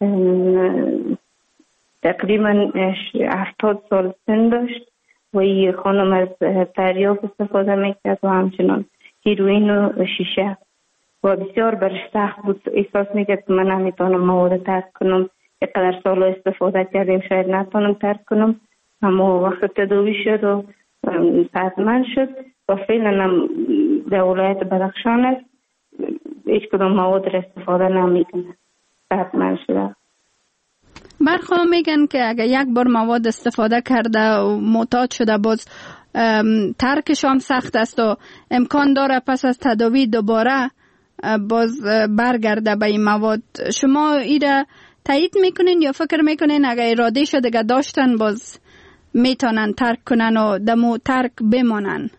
تقریبا هفتاد سال سن داشت و این خانم از تریاک استفاده میکرد و همچنان هیروئین و شیشه و بسیار برش سخت بود. احساس میکرد که من نمیتونم مواد ترک کنم، اینقدر سال استفاده کردیم شاید نتونم ترک کنم، اما وقت تداوی شد و صحتمند شد و فعلا هم در ولایت بدخشان است، هیچ کدام مواد را استفاده نمیکنه، صحتمند شده. برخواه میگن که اگر یک بار مواد استفاده کرده و معتاد شده باز ترکش هم سخت است و امکان داره پس از تداوی دوباره باز برگرده به این مواد. شما ایره تایید میکنین یا فکر میکنین اگر اراده شده دیگه داشتن باز میتونن ترک کنن و دمو ترک بمانن؟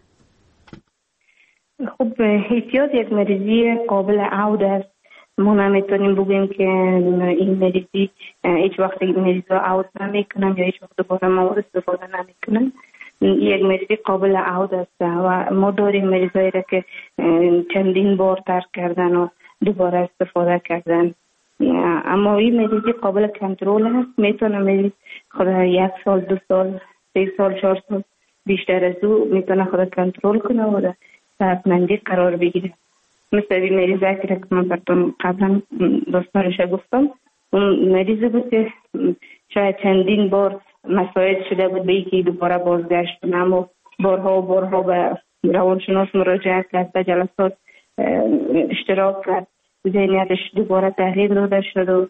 خب احتیاط یک مریضی قابل عود است. ما نمیتونیم بگیم که این مریضی هیچ وقت این مریض را عود نمیکنن یا هیچ وقت دوباره مواد استفاده نمیکنن. یک مریضی قابل عود است و ما داریم مریضایی را که چندین بار ترک کردن و دوباره استفاده کردن، اما این مریضی قابل کنترل است. میتونه مریض خود یک سال، دو سال، سه سال، چهار سال بیشتر از او میتونه خود کنترل کنه و در صحتمندی قرار بگیره. مثل این مریض که من براتون قبلا داستانش گفتم، اون مریض بود که شاید چندین بار مساعد شده بود به اینکه دوباره بازگشت کنه، اما بارها و بارها به روانشناس مراجعه کرد، به جلسات اشتراک کرد، ذهنیتش دوباره تغییر داده شد و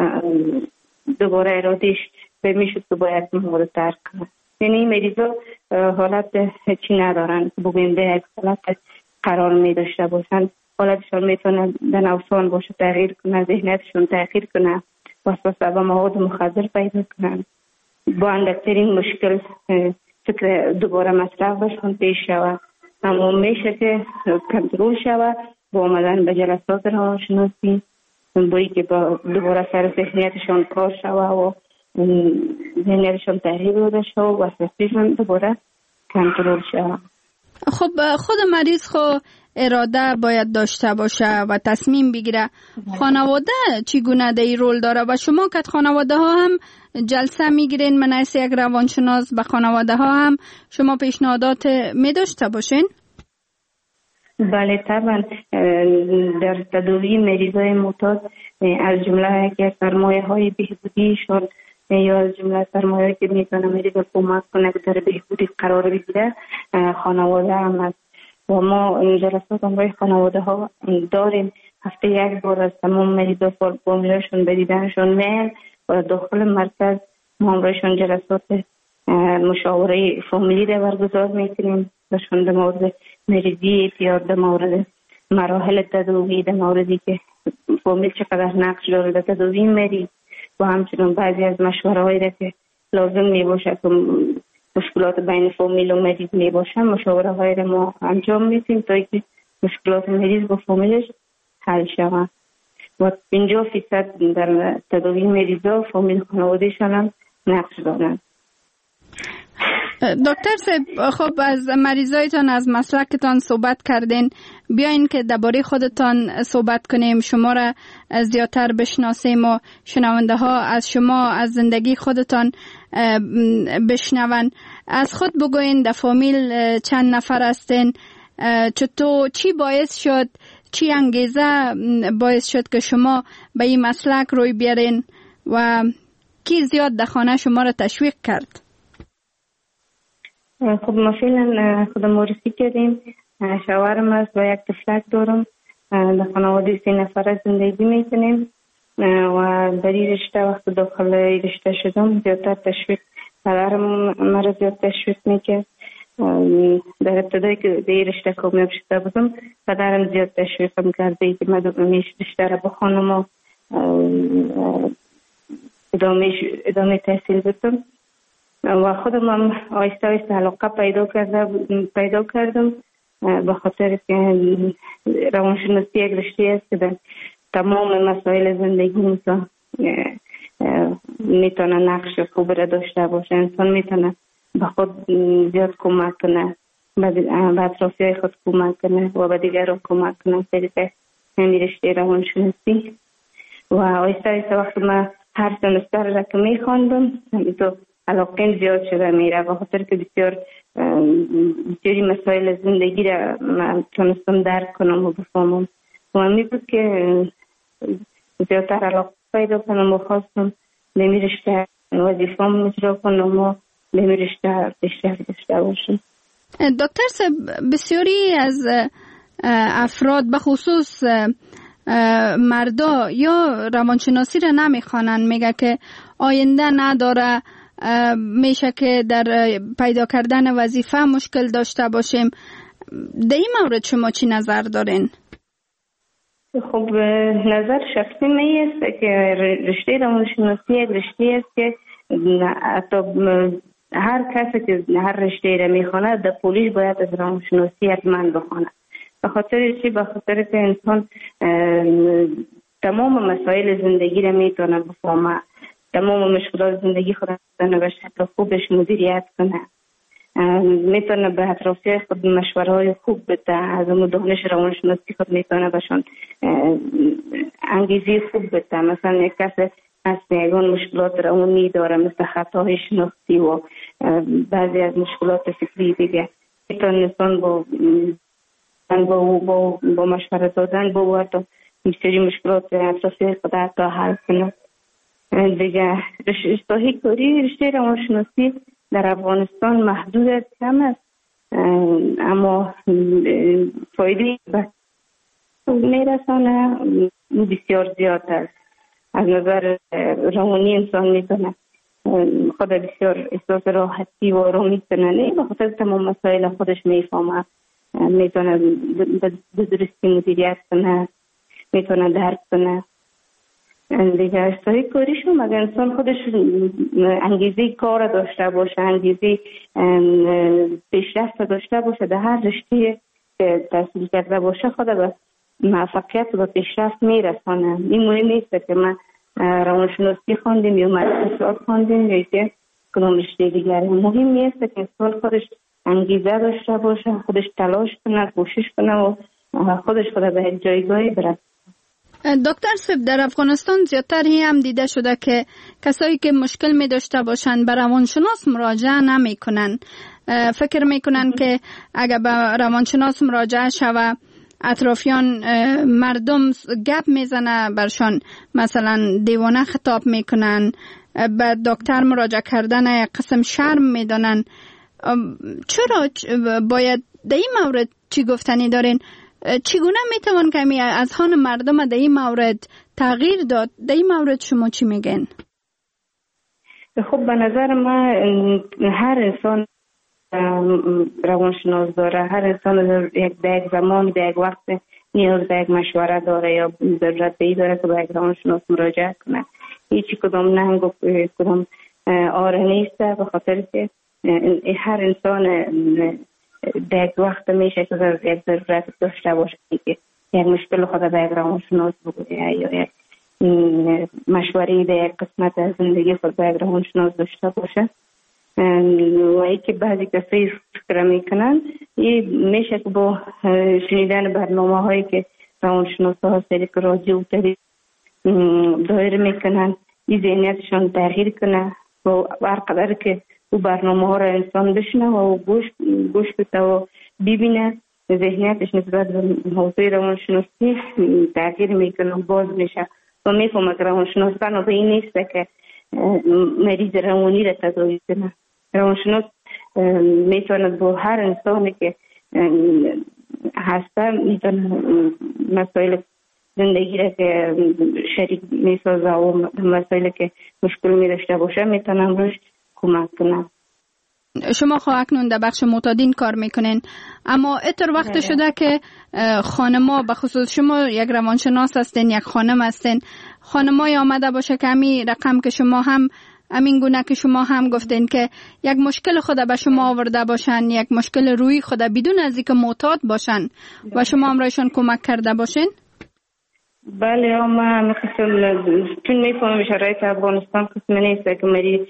دوباره ارادهش به میشد که باید مواد ترک کنه. یعنی این مریضا حالت چی ندارن که بگویم به یک حالت قرار می داشته باشن، حالتشان میتونه در نوسان باشه، تغییر کنه، ذهنیتشون تغییر کنه، وسوسه به مواد مخدر پیدا کنن، با اندکترین مشکل فکر دوباره مصرف بشون پیش شود. اما میشه که کنترل شود با آمدن به جلسات روانشناسی، بایی که با دوباره سر ذهنیتشان کار شود و ذهنیتشان تغییر داده شود و وسوسهشان دوباره کنترل شود. خب خود مریض خود اراده باید داشته باشه و تصمیم بگیره. خانواده چگونه در این رول داره و شما که خانواده ها هم جلسه میگیرین من از یک روانشناس به خانواده ها هم شما پیشنهادات می داشته باشین؟ بله طبعا. در تداوی مریضای معتاد از جمله که سرمایه های بهبودیشون یا از جمله سرمایه که میتونه مریض کمک کنه که در بهبودی قرار بگیره خانواده هم است و ما این جلسات همراه خانواده ها داریم. هفته یک بار از تمام مریضا فامیلاشون به دیدنشون میل و داخل مرکز ما همراهشون جلسات مشاوره فامیلی را برگزار میکنیم بهشون در مورد مریضی اعتیاد، در مورد مراحل تداوی، در موردی که فامیل چقدر نقش داره در تداوی مریض و همچنین بعضی از مشوره هایی را که لازم می باشه که مشکلات بین فامیل و مریض می باشه مشاوره هایی را ما انجام میدیم تا اینکه مشکلات مریض با فامیلش حل شود و پنجاه فیصد در تداوی مریضا فامیل خانوادهشان هم نقش دارند. دکتر صاحب، خب از مریضایتان از مسلکتان صحبت کردین، بیاین که درباره خودتان صحبت کنیم، شما را زیادتر بشناسیم و شنونده ها از شما از زندگی خودتان بشنون. از خود بگوین در فامیل چند نفر هستین، چطور چی باعث شد، چی انگیزه باعث شد که شما به این مسلک روی بیارین و کی زیاد در خانه شما را تشویق کرد؟ خب ما فعلا خودم معرفی کردیم. شوهرم است و یک طفلک دارم. در خانواده سه نفره زندگی میکنیم و در این رشته وقت داخل این رشته شدم زیادتر تشویق پدرم مرا زیاد تشویق میکرد. در ابتدایی که در این رشته کامیاب شده بودم پدرم زیاد تشویقم کرده که من این رشته را بخوانم و ادامه ادامه تحصیل بدم و خودم هم آیسته آیسته علاقه پیدا کرده پیدا کردم به خاطر که روانشناسی یک رشته است که در تمام مسائل زندگی انسان میتونه نقش خوب را داشته باشه. انسان میتونه به خود زیاد کمک کنه، به اطرافیای خود کمک کنه و به دیگران کمک کنه طریق همین رشته روانشناسی. و آیسته آیسته وقت من هر سمستر را که میخواندم تو علاقه زیاد شده میره به خاطر که بسیار بسیاری مسائل زندگی را من تونستم درک کنم و بفهمم و همی بود که زیادتر علاقه پیدا کنم و خواستم به می رشته وظیفه‌ام اجرا کنم و به می رشته پیشرفت داشته باشم. دکتر صاحب، بسیاری از افراد به خصوص مردا یا روانشناسی را نمیخوانند، میگه که آینده نداره، میشه که در پیدا کردن وظیفه مشکل داشته باشیم. در این مورد شما چی نظر دارین؟ خب نظر شخصی می است که رشته روانشناسی یک رشته است که حتی هر کسی که هر رشته را میخونه در پولیش باید از روانشناسی حتما بخونه. به خاطر چی؟ به خاطر که انسان تمام مسائل زندگی را میتونه بفهمه، تمام مشکلات زندگی خود میتونه به شکل خوبش مدیریت کنه، میتونه به اطرافیای خود مشوره های خوب بده، از اون دانش روانشناسی خود میتونه بهشون انگیزه خوب بده. مثلا یک کس از یگان مشکلات روانی داره مثل خطاهای شناختی و بعضی از مشکلات فکری دیگه، میتونه انسان با با با, با مشوره دادن با و تا بسیاری مشکلات اطرافیای خود حتی حل کنه. دیگه رشته کاری رشته روانشناسی در افغانستان محدود کم است، اما فایده به میرسانه بسیار زیاد است. از نظر روانی انسان میتونه خود بسیار احساس راحتی و آرامی کنه، نه به خاطر تمام مسائل خودش میفهمه، میتونه به درستی مدیریت کنه، میتونه درک کنه. دیگه اشتهای کاریشون اگر انسان خودش انگیزه کار داشته باشه، انگیزه پیشرفت داشته باشه در هر رشته که تحصیل کرده باشه خود به موفقیت و پیشرفت میرسانه. این مهم نیست که من روانشناسی خواندیم یا مدرسات خواندیم یا که کدام رشته دیگری. مهم نیست که انسان خودش انگیزه داشته باشه، خودش تلاش کنه، کوشش کنه و خودش خود به جایگاهی برسه. دکتر صاحب، در افغانستان زیادتر هم دیده شده که کسایی که مشکل می داشته باشند به روانشناس مراجعه نمی کنن. فکر می کنن که اگر به روانشناس مراجعه شوه اطرافیان مردم گپ میزنه برشان، مثلا دیوانه خطاب میکنن، به دکتر مراجعه کردن قسم شرم میدانن. چرا باید در این مورد چی گفتنی دارین؟ چگونه میتوان کمی از هان مردم در این مورد تغییر داد؟ در این مورد شما چی میگن؟ خب به نظر من هر انسان روانشناس داره، هر انسان در یک زمان در یک وقت نیاز به یک مشوره داره یا ضرورت به این داره که به یک روانشناس مراجعه کنه. هیچی کدام ننگ و کدام آره نیست، به خاطر که هر انسان در یک وقت میشه که یک ضرورت داشته باشه که یک مشکل خود به یک روانشناس بگویه یا یک مشوره در یک قسمت از زندگی خود به یک روانشناس داشته باشه. و ای که بعضی کسایی فکر میکنن این میشه که با شنیدن برنامه هایی که روانشناسا ها سریع رادیو و تلویزیون دایر میکنن این ذهنیتشان تغییر کنه و هر قدر که او برنامه ها را انسان بشنه و گوش گوش بده و ببینه ذهنیتش نسبت به حوزه روانشناسی تغییر میکنه و باز میشه و میفهمه که روانشناس بنا به این نیست که مریض روانی را تداوی کنه. روانشناس میتواند با هر انسانی که هسته میتونه مسائل زندگی را که شریک میسازه و مسائلی که مشکل می داشته باشه میتونم روش کمک کنم. شما خب اکنون در بخش معتادین کار میکنین، اما اتر وقت شده که خانما به خصوص شما یک روانشناس هستین، یک خانم هستین، خانمای آمده باشه که همین رقم که شما هم همین گونه که شما هم گفتین که یک مشکل خود به شما آورده باشن، یک مشکل روی خود بدون از اینکه معتاد باشن و شما هم رایشان کمک کرده باشین؟ بله ما مثلا چون میفهمم شرایط افغانستان قسم نیست که مری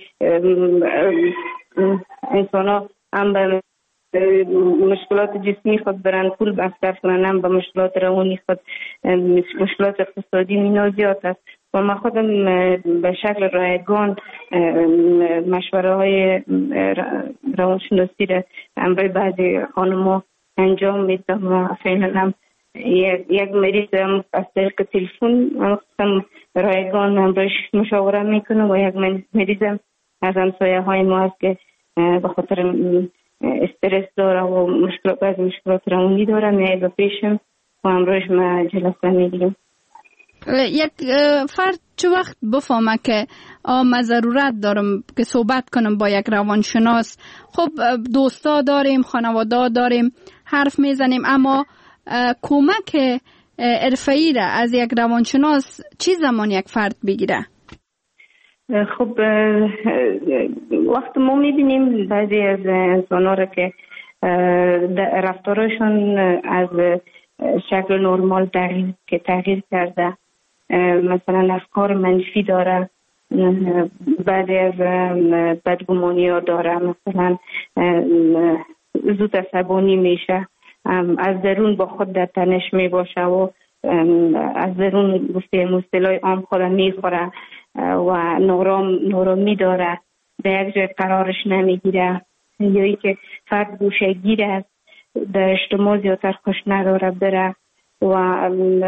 انسان ها هم به مشکلات جسمی خود برن پول بستر کنن، هم به مشکلات روانی خود مشکلات اقتصادی مینا زیاد است و ما خودم به شکل رایگان مشوره های روانشناسی را همراه بعضی خانم‌ها انجام میدم و فعلا هم یک مریض هم از طریق تلفن هم رایگان همراهش مشاوره میکنم و یک مریض هم از همسایه های ما هست که به خاطر استرس داره و مشکلات بعض مشکلات روانی داره میاد و پیشم و همراهش ما جلسه میگیریم. یک فرد چه وقت بفهمه که آم ضرورت دارم که صحبت کنم با یک روانشناس؟ خب دوستا داریم، خانواده داریم، حرف میزنیم، اما کمک حرفه‌ای را از یک روانشناس چی زمان یک فرد بگیره؟ خب وقت ما میبینیم بعضی از انسان‌ها را که رفتارشون از شکل نرمال تغییر که تغییر کرده، مثلا افکار منفی داره، بعضی از بدگمانی ها داره، مثلا زود عصبانی میشه، از درون با خود در تنش می باشه و از درون گفته مصطلح عام خود میخوره و نورام نورامی داره، به یک جای قرارش نمیگیره، یا ای که فرد گوشه گیر است، در اجتماع زیادتر خوش نداره بره و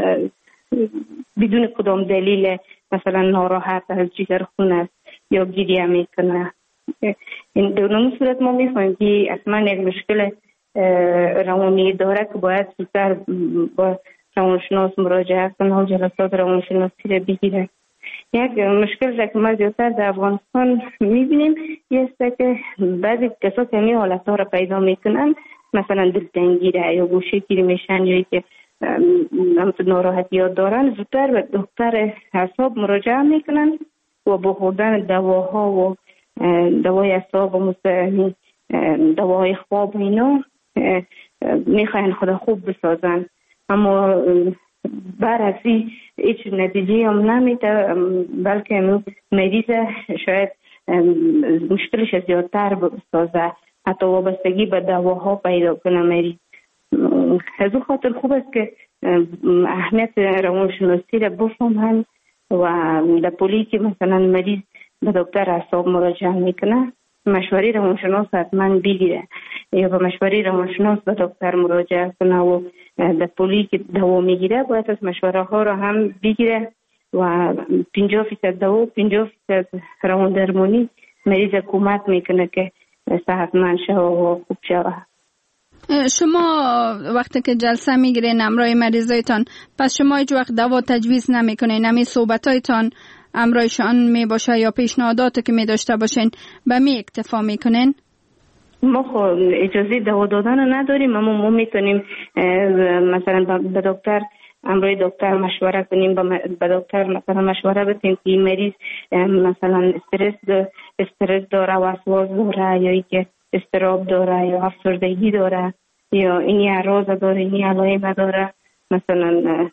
بدون کدام دلیل مثلا ناراحت از جگر خون است یا گریه میکنه. این دونم صورت ما میفهمیم که اصلا یک مشکل روانی داره که باید زودتر با روانشناس مراجعه کنه و جلسات روانشناسی را بگیره. یک مشکل که ما زیادتر در افغانستان میبینیم یه است که بعضی کسا که همین حالت ها را پیدا میکنن، مثلا دلتنگی را یا گوشه گیری میشن یا که ناراحتی ها دارن، زودتر به دکتر اعصاب مراجعه میکنن و با خوردن دواها و دوای اعصاب و مستقیمی دواهای خواب و اینا میخواین خدا خوب بسازن، اما بر از این هیچ نتیجه هم نمیده، بلکه مریض شاید مشکلش زیادتر بسازه، حتی وابستگی به دواها پیدا کنه مریض. از اون خاطر خوب است که اهمیت روانشناسی را بفهمن و در پولی که مثلا مریض به دکتر اعصاب مراجعه میکنه مشوره روانشناس حتما بگیره یا به مشوره روانشناس به دکتر مراجعه کنه و در پولی که دوا میگیره باید از مشوره ها را هم بگیره و پنجاه فیصد دوا پنجاه فیصد روان درمانی مریض کمک میکنه که صحتمند شوه و خوب شوه. شما وقتی که جلسه میگیرین همراه مریضایتان، پس شما هیچ وقت دوا تجویز نمیکنین؟ همین صحبتایتان همراهشان می باشه یا پیشنهاداتی که می داشته باشین به می اکتفا میکنین؟ ما خب اجازه دوا دادن نداریم، اما ما میتونیم مثلا به دکتر همراه دکتر مشوره کنیم، به دکتر مثلا مشوره بدیم که مریض مثلا استرس استرس داره، وسواس داره یا اینکه استراب داره یا افسردگی داره یا این اعراض داره، این علائم داره، مثلا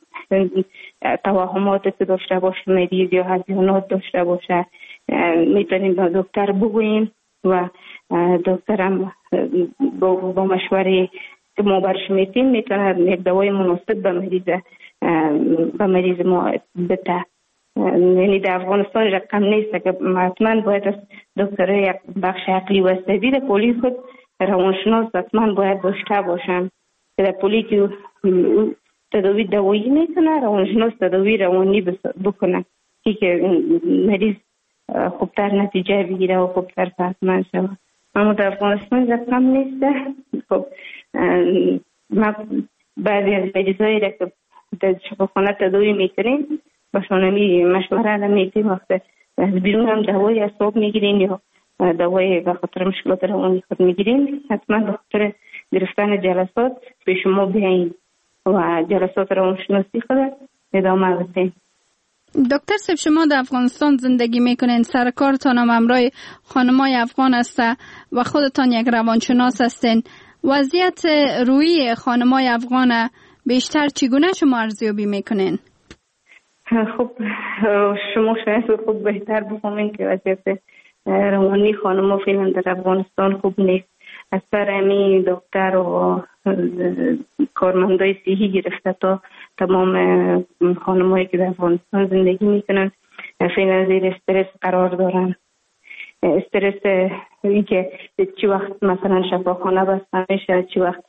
توهماتی که داشته باشه مریض یا هزیانات داشته باشه، میتونیم به دکتر بگوییم و دکترم با, با مشوره که ما برش میتیم میتونه یک دوای مناسب به مریض به مریض ما بده. یعنی در افغانستان رقم نیست که حتما باید از دکتر یک بخش عقلی و عصبی در پولی خود روانشناس حتما باید داشته باشن که در پولی که تداوی دوایی میکنه روانشناس تداوی روانی بکنه که مریض خوبتر نتیجه بگیره و خوبتر صحتمند شود. اما در افغانستان رقم نیست. خب ما بعضی از مریضایی را که در شفاخانه تداوی میکنیم باشون می مشوره نمیدیم، وقت از بیرون هم دوای اعصاب میگیریم یا دوای به خاطر مشکلات روانی خود میگیریم، حتما به خاطر گرفتن جلسات پیش ما بیاییم و جلسات روانشناسی خود ادامه بدیم. دکتر صاحب شما در افغانستان زندگی میکنین، سر کارتان هم همراه خانمای افغان است و خودتان یک روانشناس هستین. وضعیت روحی خانمای افغان بیشتر چگونه شما ارزیابی میکنین؟ خب شما شاید خوب بهتر بفهمین که وضعیت روانی خانم‌ها فعلا در افغانستان خوب نیست. از سر امی دکتر و کارمندای صحی گرفته تا تمام خانم‌هایی که در افغانستان زندگی میکنن فعلا زیر استرس قرار دارن. استرس این که چی وقت مثلا شفاخانه بسته میشه، چی وقت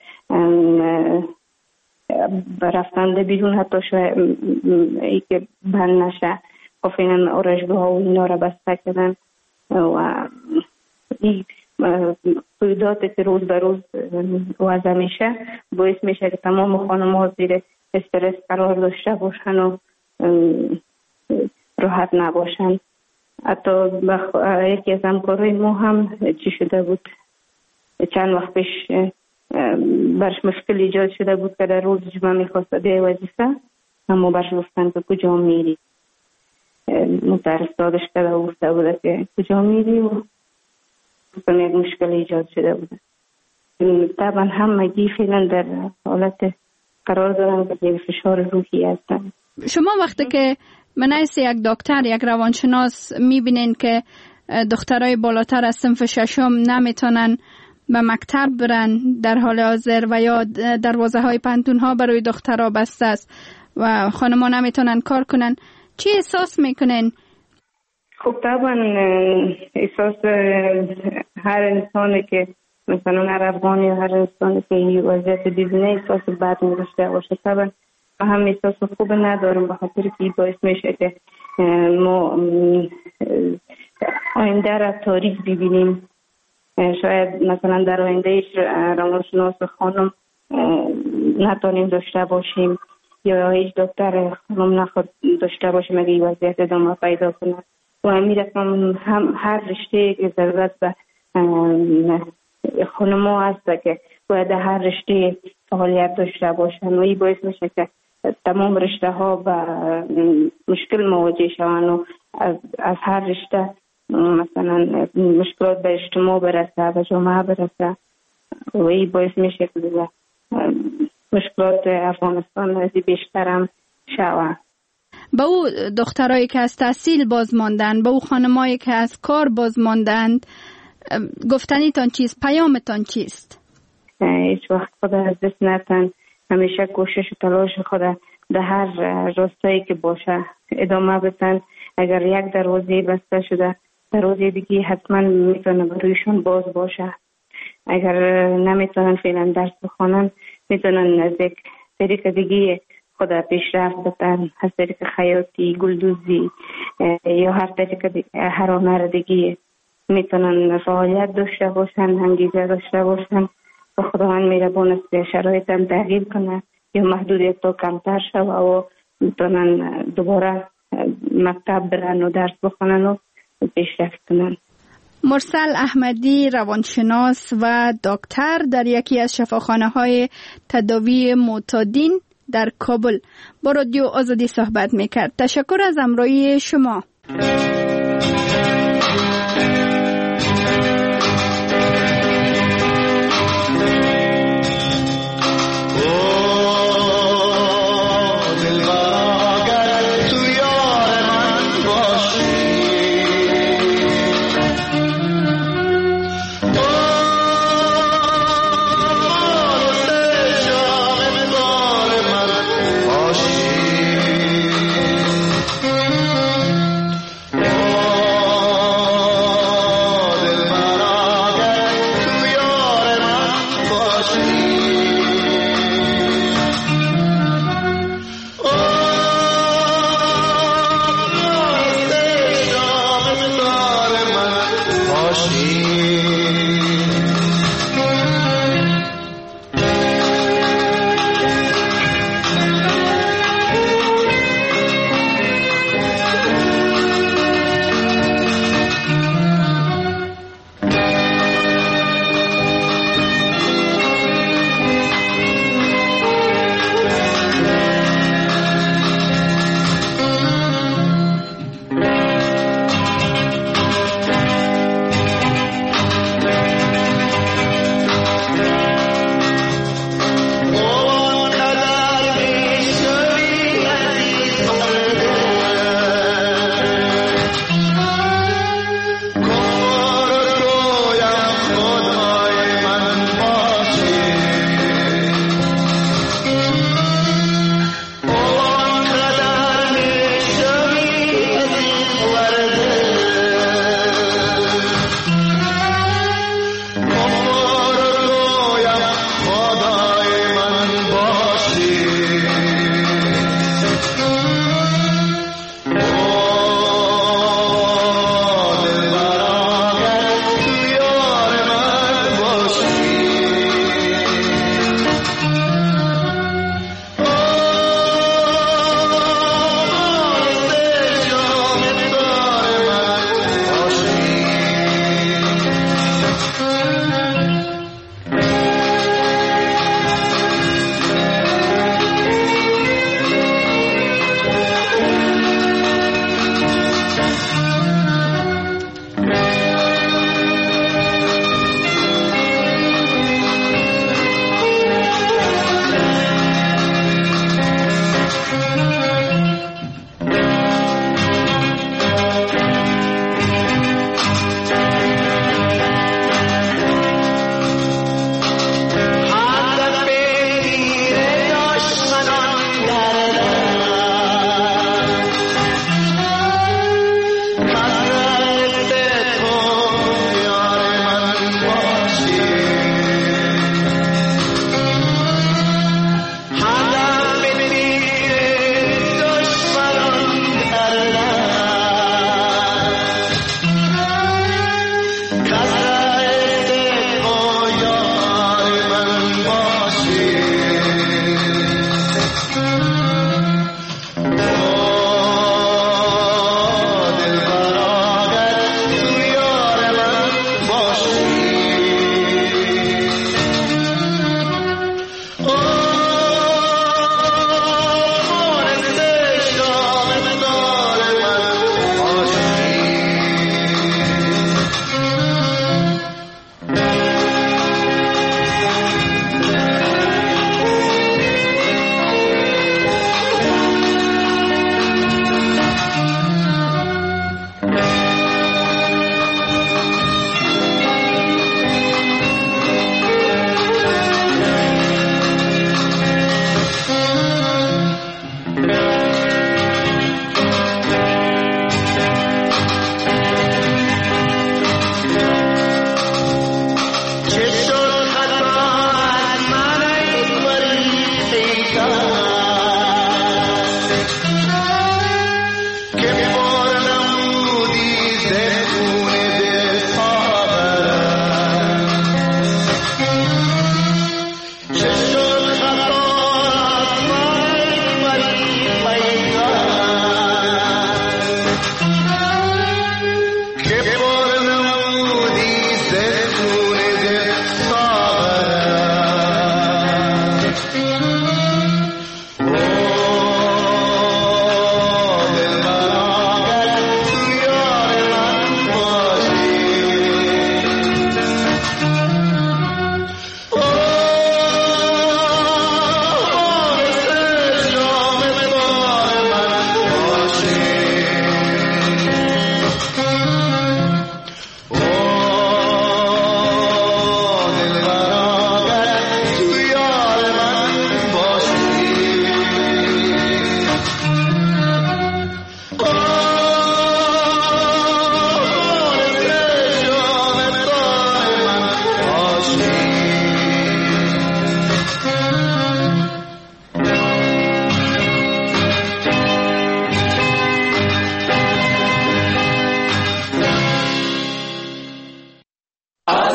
رفتن بیرون حتی شاید ای که بند نشه، فعلا آرایشگاه و اینا را بسته کردن و این قیوداتی که روز به روز وضع میشه باعث میشه که تمام خانم ها زیر استرس قرار داشته باشن و راحت نباشن. حتی یکی از همکارای ما هم چی شده بود چند وقت پیش برش مشکل ایجاد شده بود که در روز جمعه میخواست به وظیفه، اما برش گفتن که کجا میری، متعرض دادش کرده و گفته بوده که کجا میری و یک مشکل ایجاد شده بوده. طبعا همگی فعلا در حالت قرار دارن که فشار روحی هستن. شما وقتی که منعیس یک دکتر یک روانشناس میبینین که دخترای بالاتر از صنف ششم نمیتونن به مکتب برن در حال حاضر و یا دروازه های پانتون ها برای دخترها بسته است و خانم‌ها نمیتونن کار کنن، چی احساس میکنین؟ خب طبعا احساس هر انسانی که مثلا هر افغانی یا هر انسانی که این وضعیت دیدنه احساس بد می‌داشته باشه. طبعا هم احساس خوب ندارم به خاطر که باعث میشه که ما آینده را تاریک ببینیم. شاید مثلا در آینده روانشناس خانم نتونیم داشته باشیم یا هیچ دکتر خانم نخواد داشته باشیم اگه این وضعیت ادامه پیدا کنه و همین رقم هم هر رشته که ضرورت به خانم ها هست که باید هر رشته فعالیت داشته باشن و این باعث میشه که تمام رشته ها به مشکل مواجه شوند و از, از هر رشته مثلا مشکلات به اجتماع برسه، به جامعه برسه و این باعث میشه که مشکلات افغانستان از بیشتر هم شود. به او دخترایی که از تحصیل باز ماندن، به او خانمایی که از کار باز ماندند، گفتنیتان چیست؟ پیامتان چیست؟ هیچ وقت خود از دست نتن، همیشه کوشش و تلاش خود در هر راستایی که باشه ادامه بدن. اگر یک دروازه بسته شده دروازه دیگه حتما میتونه برویشون باز باشه. اگر نمیتونن فعلا درس بخونن میتونن از یک طریق دیگه خود پیشرفت بدن، از طریق خیاطی، گلدوزی یا هر طریق هر هنر دیگه میتونن فعالیت داشته باشن، انگیزه داشته باشن و خداوند مهربان است شرایط هم تغییر کنه یا محدودیت تا کمتر شود و میتونن دوباره مکتب برن و درس بخونن و پیشرفت کنن. مرسل احمدی روانشناس و دکتر در یکی از شفاخانه‌های تداوی معتادین در کابل با رادیو آزادی صحبت میکرد. تشکر از همراهی شما.